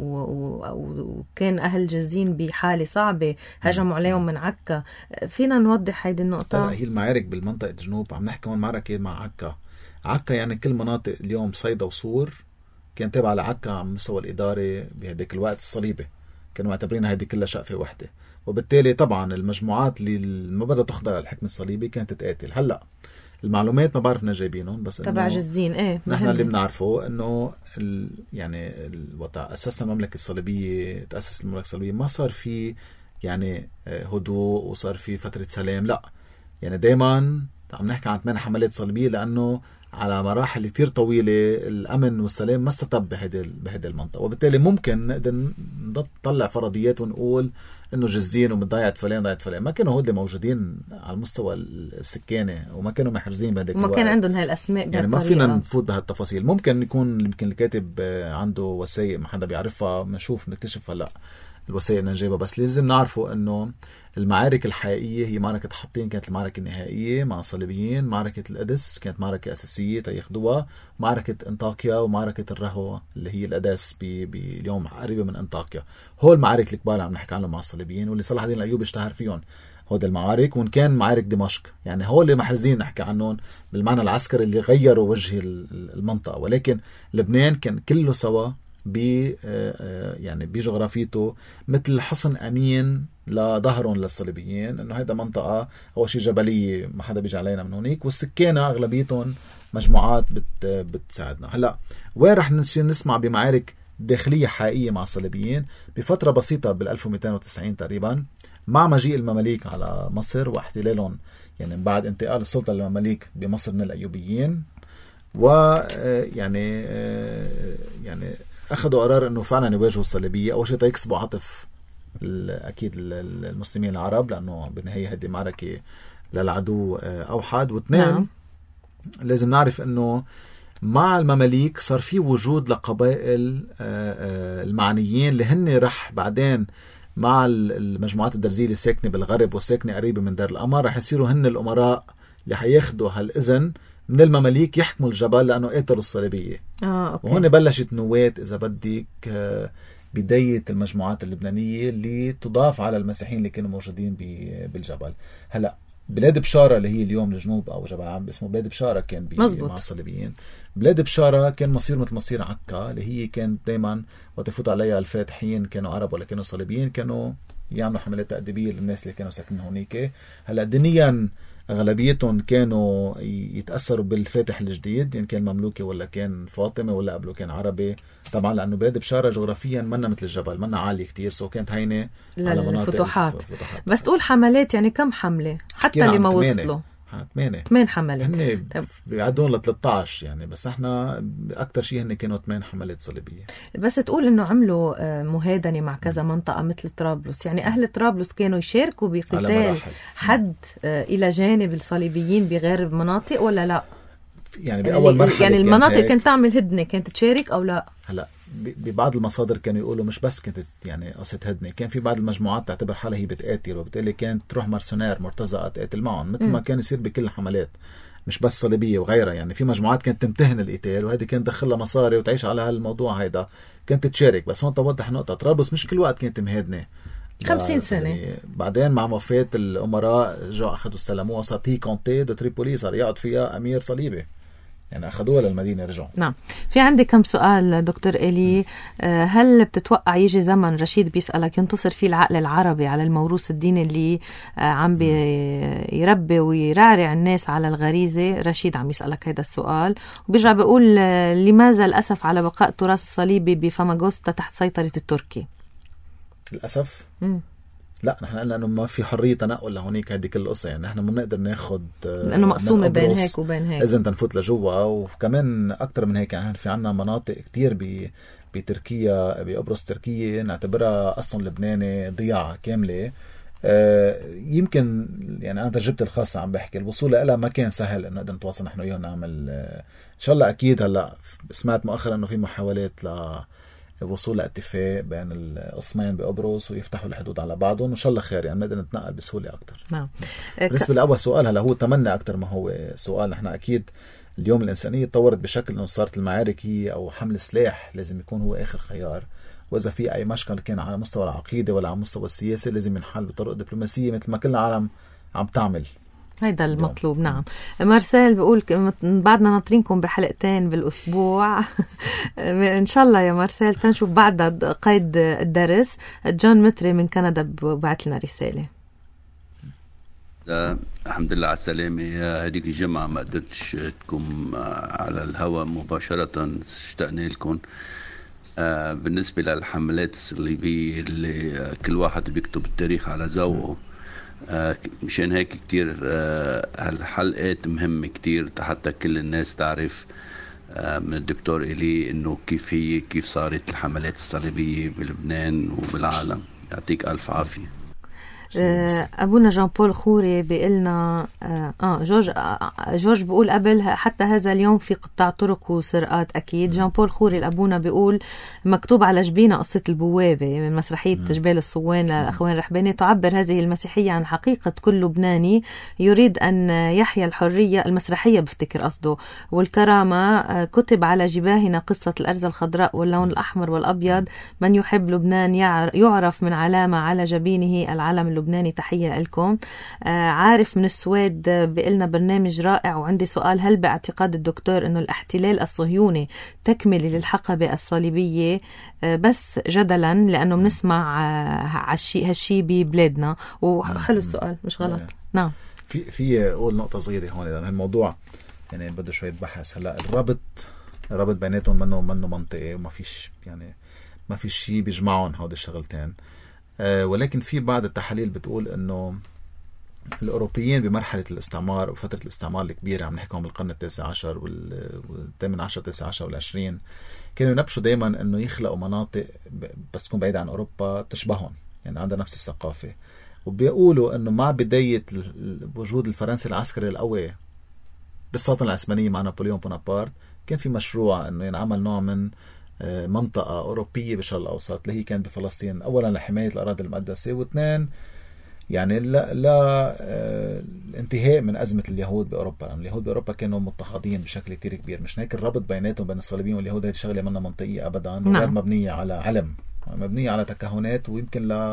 وكان أهل جزين بحالة صعبة، هجموا عليهم من عكا. فينا نوضح هيدي النقطة؟ هي المعارك بالمنطقة الجنوب عم نحكي عن معركة مع عكا يعني كل مناطق اليوم صيدا وصور كان تابعة لعكا على مستوى الإدارة بهديك الوقت الصليبي، كانوا معتبرين هذه كلها شقفة واحدة. وبالتالي طبعا المجموعات اللي ما بدها تخضع للحكم الصليبي كانت تتقاتل. هلا المعلومات ما بعرفنا جايبينهم، بس تبع جزين نحن اللي بنعرفه انه يعني وقت اسسنا المملكة الصليبية، تأسس المملكة الصليبية ما صار في يعني هدوء وصار في فترة سلام، لا يعني دايما عم نحكي عن 8 حملات صليبية، لأنه على مراحل كتير طويلة الأمن والسلام ما استتب بهذه المنطقة. وبالتالي ممكن نقدر نطلع فرضيات ونقول إنه جزين ومضايعة فلان ضايعة فلان، ما كانوا هودي موجودين على المستوى السكاني وما كانوا محرزين بهذيك الوقت، وما كان عندهم هاي الأسماء يعني ما فينا نفوت بهالتفاصيل. ممكن الكاتب عنده وثائق ما حدا بيعرفها، بنشوف نكتشف هلا الوثائق نجيبها. بس لازم نعرفه إنه المعارك الحقيقية هي معركة حطين كانت المعركة النهائية مع الصليبيين، معركة القدس كانت معركة أساسية تياخدوها، معركة انطاكيا ومعركة الرهوة اللي هي القدس باليوم قريبة من انطاكيا. هو المعارك الكبار عم نحكي عنهم مع الصليبيين واللي صلاح الدين الأيوبي اشتهر فيهم هود المعارك. وإن كان معارك دمشق يعني هو اللي محرزين نحكي عنهم بالمعنى العسكري اللي غيروا وجه المنطقة، ولكن لبنان كان كله سوا يعني بجغرافيته مثل حصن أمين لظهرهم للصليبيين، انه هيدا منطقة اول شيء جبلية ما حدا بيجي علينا من هونيك، والسكانة اغلبيتهم مجموعات بتساعدنا. هلا وين رح نسمع بمعارك داخلية حقيقية مع الصليبيين؟ بفترة بسيطة بال 1290 تقريبا مع مجيء المماليك على مصر واحتلالهم، يعني بعد انتقال السلطة للمماليك بمصر من الأيوبيين، ويعني يعني أخذوا قرار أنه فعلا يواجهوا الصليبية. أول شيء تيكسبوا عطف أكيد المسلمين العرب، لأنه بالنهاية هذه معركة للعدو أوحد. واثنين لازم نعرف أنه مع المماليك صار في وجود لقبائل المعنيين اللي هن رح بعدين مع المجموعات الدرزية اللي ساكنة بالغرب وساكنة قريبة من دار القمر رح يصيروا هن الأمراء اللي حياخدوا هالإذن من المماليك يحكموا الجبل لأنه قاتلوا الصليبية. وهون بلشت نواة إذا بدك بداية المجموعات اللبنانية اللي تضاف على المسيحيين اللي كانوا موجودين بالجبل. هلأ بلاد بشارة اللي هي اليوم الجنوب أو جبل عم اسمه بلاد بشارة كان مع الصليبيين. بلاد بشارة كان مصير مثل مصير عكا اللي هي كانت دايما وقت يفوت عليها الفاتحين كانوا عرب ولا كانوا صليبيين كانوا يعملوا حملات تأديبية للناس اللي كانوا ساكنين هونيك. هلا دينيا أغلبيتهم كانوا يتأثروا بالفاتح الجديد، يعني كان مملوكي ولا كان فاطمة ولا قبله كان عربي طبعا، لأنه بلاد بشارة جغرافيا منا مثل الجبل، منا عالية كتير، سو كانت هينة على مناطق الفتوحات. بس تقول حملات يعني كم حملة حتى اللي ما وصلوا؟ 8 حملات. هن بيعدون ل 13 يعني، بس احنا اكثر شيء هن كانوا 8 حملات صليبيه. بس تقول انه عملوا مهادنه مع كذا منطقه مثل طرابلس، يعني اهل طرابلس كانوا يشاركوا بقتال حد الى جانب الصليبيين بغير مناطق ولا لا؟ يعني باول مرحله يعني المناطق كانت تعمل هدنه كانت تشارك او لا؟ هلا ببعض المصادر كانوا يقولوا مش بس كانت يعني قصة هدنة، كان في بعض المجموعات تعتبر حالها هي بتقاتل، وبالتالي كانت تروح مرسونير مرتزقة تقاتل معهم مثل ما كان يصير بكل الحملات مش بس صليبية وغيرها. يعني في مجموعات كانت تمتهن القتال وهذه كانت تدخلها مصاري وتعيش على هالموضوع هيدا، كانت تشارك. بس هون توضح نقطة، طرابلس مش كل وقت كانت مهادنة 50 سنة. بعدين مع وفاة الأمراء جاء أخذوا استلموها، صارت هي كونتي دو تريبولي، صار يقعد فيها أمير صليبي، يعني أخذوها للمدينة رجعوا. نعم. في عندي كم سؤال دكتور إلي. هل بتتوقع يجي زمن، رشيد بيسألك، ينتصر فيه العقل العربي على الموروث الديني اللي عم بيربي ويرعرع الناس على الغريزة؟ رشيد عم يسألك هذا السؤال، وبيرجع بيقول لماذا الأسف على بقاء التراث الصليبي بفاماغوستا تحت سيطرة التركي؟ الأسف؟ لا، نحن قلنا انه ما في حريه تنقل لهونيك، هذه كل القصه. يعني نحن ما بنقدر ناخذ لانه مقسومه بين هيك وبين هيك، اذا تنفوت لجوا. وكمان اكثر من هيك، يعني في عنا مناطق كتير بتركيا، بقبرص تركيا نعتبرها اصلا لبناني ضياع كامله. يمكن يعني انا تجربتي الخاصه عم بحكي، الوصول لها ما كان سهل انه نقدر نتواصل نحن وياهم نعمل ان شاء الله. اكيد هلا سمعت مؤخرا انه في محاولات وصول لاتفاق بين القسمين بقبرص ويفتحوا الحدود على بعضهم، وإن شاء الله خير، يعني نقدر نتنقل بسهولة أكتر. نعم. بالنسبة لأول سؤال، هلا هو تمنى أكتر ما هو سؤال. نحن أكيد اليوم الإنسانية تطورت بشكل أنه صارت المعارك هي أو حمل سلاح لازم يكون هو آخر خيار، وإذا في أي مشكل كان على مستوى العقيدة ولا على مستوى السياسة لازم ينحل بطرق دبلوماسية مثل ما كل العالم عم تعمل. هيدا المطلوب. نعم. مارسيل بيقول بعدنا ناطرينكم بحلقتين بالأسبوع إن شاء الله يا مارسيل تنشوف بعد قيد الدرس. جون متري من كندا بعت لنا رسالة. الحمد لله على السلامة. هذيك الجمعة ما قدرتش تكون على الهواء مباشرة، اشتقنا لكم. بالنسبة للحملات الصليبية اللي كل واحد بيكتب التاريخ على ذوقه، مشان هيك كتير هالحلقات مهمة كتير حتى كل الناس تعرف من الدكتور إلي إنه كيف صارت الحملات الصليبية بلبنان وبالعالم. يعطيك ألف عافية. أبونا جان بول خوري بيقلنا جورج بيقول قبل حتى هذا اليوم في قطاع طرق وسرقات. أكيد جان بول خوري الأبونا بيقول مكتوب على جبينة قصة البوابة من مسرحية جبال الصوان للأخوان رحباني، تعبر هذه المسيحية عن حقيقة كل لبناني يريد أن يحيا الحرية المسرحية بفتكر قصده والكرامة. كتب على جباهنا قصة الأرز الخضراء واللون الأحمر والأبيض، من يحب لبنان يعرف من علامة على جبينه العلم اللبناني. تحية لكم. عارف من السويد بقلنا برنامج رائع، وعندي سؤال، هل باعتقاد الدكتور أنه الاحتلال الصهيوني تكمل للحقبة الصليبية؟ بس جدلا لأنه بنسمع هالشي ببلادنا. وحلو السؤال مش غلط. نعم. في أقول نقطة صغيرة هون، لأن الموضوع يعني بده شوية بحث. هلا الربط بيناتهم منه منطقي، وما فيش يعني ما في شيء بيجمعهم هودي الشغلتين. ولكن في بعض التحاليل بتقول انه الاوروبيين بمرحله الاستعمار وفتره الاستعمار الكبيره، عم نحكيهم بالقرن التاسع عشر والثامن عشر التاسع عشر والعشرين، كانوا ينبشوا دائما انه يخلقوا مناطق بس تكون بعيده عن اوروبا تشبههم، يعني عندها نفس الثقافه. وبيقولوا انه مع بدايه وجود الفرنسي العسكري القوي بالسلطنه العثمانيه مع نابليون بونابرت، كان في مشروع انه ينعمل نوع من منطقة أوروبية بالشرق الأوسط اللي هي كانت بفلسطين، أولا لحماية الأراضي المقدسة، واثنين يعني لا الانتهاء من أزمة اليهود بأوروبا، لأن اليهود بأوروبا كانوا مضطهدين بشكل كتير كبير. مش هيك الربط بيناتهم بين الصليبيين واليهود هذه شغلة منا منطقية أبدا، غير مبنية على علم، مبنية على تكهنات ويمكن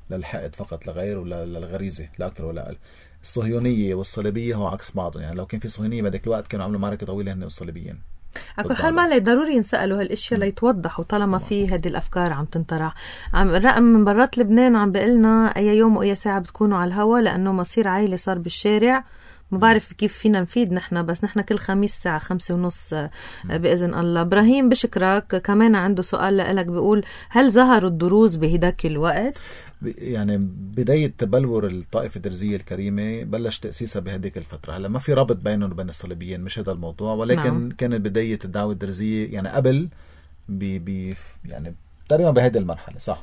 للحقد فقط لغير ولا للغريزة لا أكثر ولا أقل. الصهيونية والصليبية هو عكس بعضهم، يعني لو كان في صهيونية بهذاك الوقت كانوا عملوا معركة طويلة هن والصليبيين. على كل حال ما ضروري ينسألوا هالاشياء ليتوضحوا طالما في هذه الافكار عم تنطرح. رقم من برات لبنان عم بيقلنا اي يوم واي ساعه بتكونوا على الهوا لانه مصير عائله صار بالشارع. ما بعرف كيف فينا نفيد نحن، بس نحن كل خميس الساعة 5:30 بإذن الله. إبراهيم بشكرك. كمان عنده سؤال لك، بيقول هل ظهروا الدروز بهداك الوقت؟ يعني بداية تبلور الطائفة الدرزية الكريمة بلش تأسيسها بهديك الفترة. هلا ما في رابط بينهم وبين الصليبيين، مش هذا الموضوع، ولكن كانت بداية الدعوة الدرزية يعني قبل يعني تقريبا بهذه المرحلة. صح.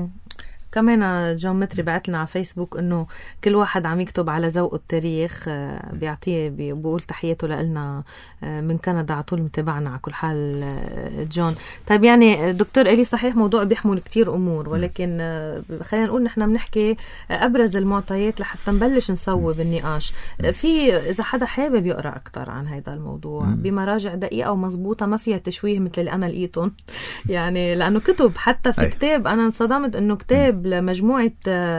كمان جون متري بعت لنا على فيسبوك انه كل واحد عم يكتب على ذوقه التاريخ، بيعطيه بيقول تحياته لنا من كندا، على طول متابعنا على كل حال جون. طيب يعني دكتور إلي صحيح موضوع بيحمل كتير امور، ولكن خلينا نقول نحن بنحكي ابرز المعطيات لحتى نبلش نصوب النقاش. في اذا حدا حابب يقرا اكثر عن هذا الموضوع بمراجع دقيقه ومضبوطه ما فيها تشويه مثل اللي انا لقيتهم يعني لانه كتب حتى في كتاب انا انصدمت انه كتاب لمجموعة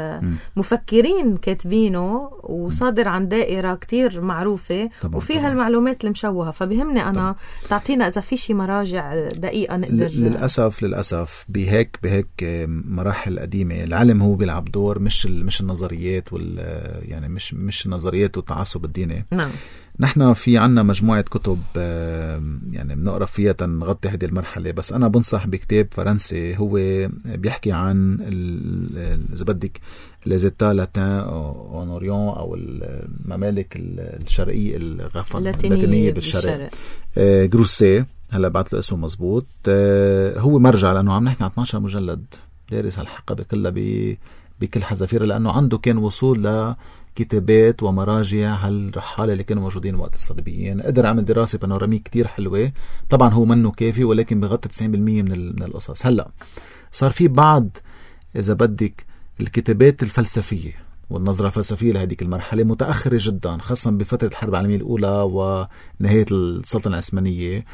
مفكرين كاتبينه وصادر عن دائرة كتير معروفة وفيها المعلومات المشوهة. فبهمني أنا تعطينا إذا في شي مراجع دقيقة نقدر. للأسف بهيك مراحل قديمة العلم هو بيلعب دور، مش النظريات يعني مش النظريات والتعصب الديني. نعم. نحن في عنا مجموعة كتب يعني بنقرأ فيها تنغطي هذه المرحلة، بس أنا بنصح بكتاب فرنسي هو بيحكي عن إذا بدك لازيتا لاتين أونوريون أو الممالك الشرقية اللاتينية بالشرق. جروسيه هلا بعت له اسمه مزبوط. هو مرجع لأنه عم نحكي عن 12 مجلد دارس الحقبة كلها بكل حذافيرها، لأنه عنده كان وصول كتابات ومراجع هالرحالة اللي كانوا موجودين وقت الصليبيين. قدر عمل دراسة بانورامية كتير حلوة. طبعا هو منه كافي ولكن بغطي 90% من القصص. هلأ صار في بعض إذا بدك الكتابات الفلسفية والنظرة الفلسفية لهذيك المرحلة متأخرة جدا، خاصة بفترة الحرب العالمية الأولى ونهاية السلطنة العثمانية.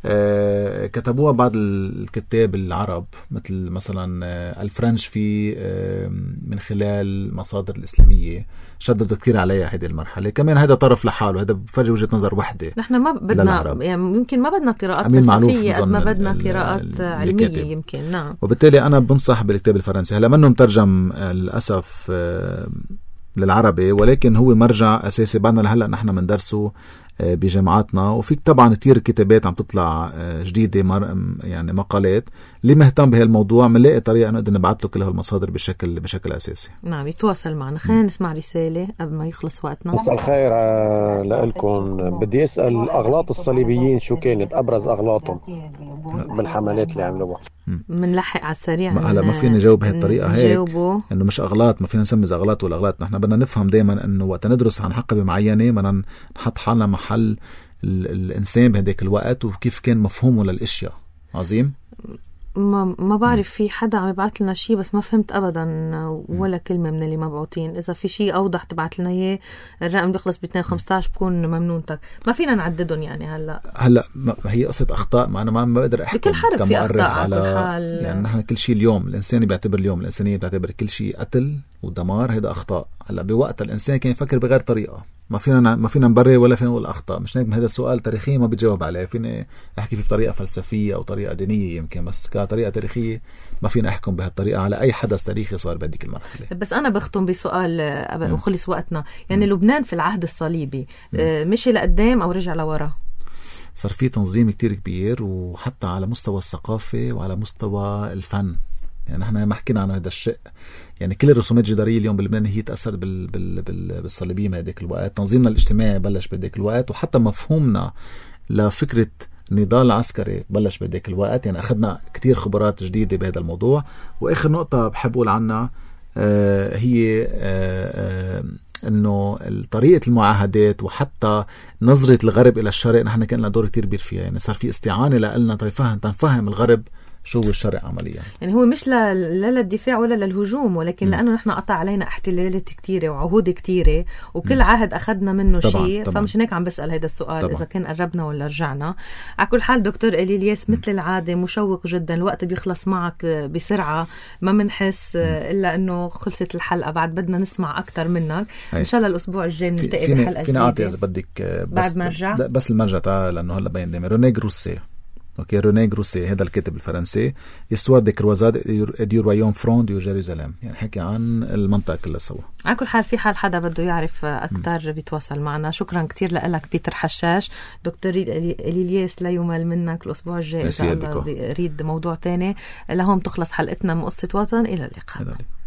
كتبوها بعض الكتاب العرب مثل مثلا الفرنش في من خلال مصادر الإسلامية شددوا كثير عليها هذه المرحلة. كمان هذا طرف لحاله، هذا بفرج وجهة نظر وحدة. نحن ما بدنا يعني يمكن ما بدنا قراءات فلسفية قد ما بدنا قراءات علمية يمكن. نعم. وبالتالي أنا بنصح بالكتاب الفرنسي. هلا منه مترجم للأسف للعربي، ولكن هو مرجع أساسي بعدنا لهلأ نحن مندرسه بجامعاتنا. وفيك طبعا كتير كتابات عم تطلع جديدة يعني مقالات. اللي مهتم بهالموضوع منلاقي طريقة نقدر نبعث له كل هالمصادر بشكل أساسي. نعم يتواصل معنا. خلينا نسمع رسالة قبل ما يخلص وقتنا. مساء الخير لكم. بدي أسأل أغلاط الصليبيين شو كانت أبرز أغلاطهم بالحملات اللي عملوها؟ منلحق على السريع. هلا ما فينا نجاوب بهالطريقة هيك إنه مش أغلاط، ما فينا نسمي أغلاط ولا أغلاط. نحن بدنا نفهم دايما إنه وقت ندرس عن حقبة معينة بدنا نحط حالنا محل الإنسان بهداك الوقت وكيف كان مفهومه للأشياء. عظيم. ما بعرف في حدا عم يبعث لنا شيء بس ما فهمت ابدا ولا كلمه من اللي مبعوتين. اذا في شيء اوضح تبعت لنا اياه. الرقم بيخلص ب 215 بكون ممنونتك. ما فينا نعددهم يعني. هلا هي قصه اخطاء. ما انا ما بقدر احكي بكل حرف في اخطاء على يعني نحن كل شيء اليوم الانسان بيعتبر الانسانيه بتعتبر كل شيء قتل ودمار. هذا اخطاء. هلا بوقت الانسان كان يفكر بغير طريقه. ما فينا نبرر ولا فينا نقول اخطاء. مش هيك. هذا السؤال تاريخي ما بتجاوب عليه. فيني احكي فيه بطريقه فلسفيه او طريقه دينيه يمكن، بس كطريقه تاريخية ما فينا احكم بهالطريقه على اي حدث تاريخي صار بهذيك المرحله. بس انا بختم بسؤال وخلص وقتنا. يعني لبنان في العهد الصليبي مشي لقدام او رجع لورا؟ صار في تنظيم كتير كبير، وحتى على مستوى الثقافه وعلى مستوى الفن. يعني نحن ما حكينا عن هذا الشيء. يعني كل الرسومات الجدارية اليوم بلبنان هي تأثرت بالصليبيين بهذاك الوقت. تنظيمنا الاجتماعي بلش بهذاك الوقت، وحتى مفهومنا لفكرة النضال العسكري بلش بهذاك الوقت. يعني أخذنا كتير خبرات جديدة بهذا الموضوع. وآخر نقطة بحب أقول عنها هي انه طريقة المعاهدات وحتى نظرة الغرب الى الشرق نحن كان لنا دور كتير كبير فيها. يعني صار في استعانة لنا تنفهم الغرب شو هو الشرع عمليا. يعني هو مش لا للدفاع ولا للهجوم، ولكن لأنه نحن قطع علينا احتلالات كتيرة وعهود كتيرة، وكل عهد أخذنا منه شيء. فمش هيك عم بسأل هذا السؤال طبعا. إذا كان قربنا ولا رجعنا. على كل حال دكتور إلي إلياس، مثل العادة مشوق جدا، الوقت بيخلص معك بسرعة ما منحس إلا أنه خلصت الحلقة، بعد بدنا نسمع أكتر منك. إن شاء الله الأسبوع الجاي نلتقي بحلقة جديدة. إذا بدك بعد ما رجع بس المرجع تعال، لأنه هلا بين ديمي روني غروسي. اوكي، روني غروسي هذا الكاتب الفرنسي، يستوار دي كروزاد دي رويون فرون دي جيروزاليم، يعني حكي عن المنطقة كلها سوا. على كل حال في حال حدا بده يعرف أكتر بيتواصل معنا. شكرا كتير لك بيتر حشاش. دكتور إلياس لا يمل منك. الأسبوع الجاي إن شاء الله بريد موضوع تاني. لهم تخلص حلقتنا من قصة وطن. إلى اللقاء.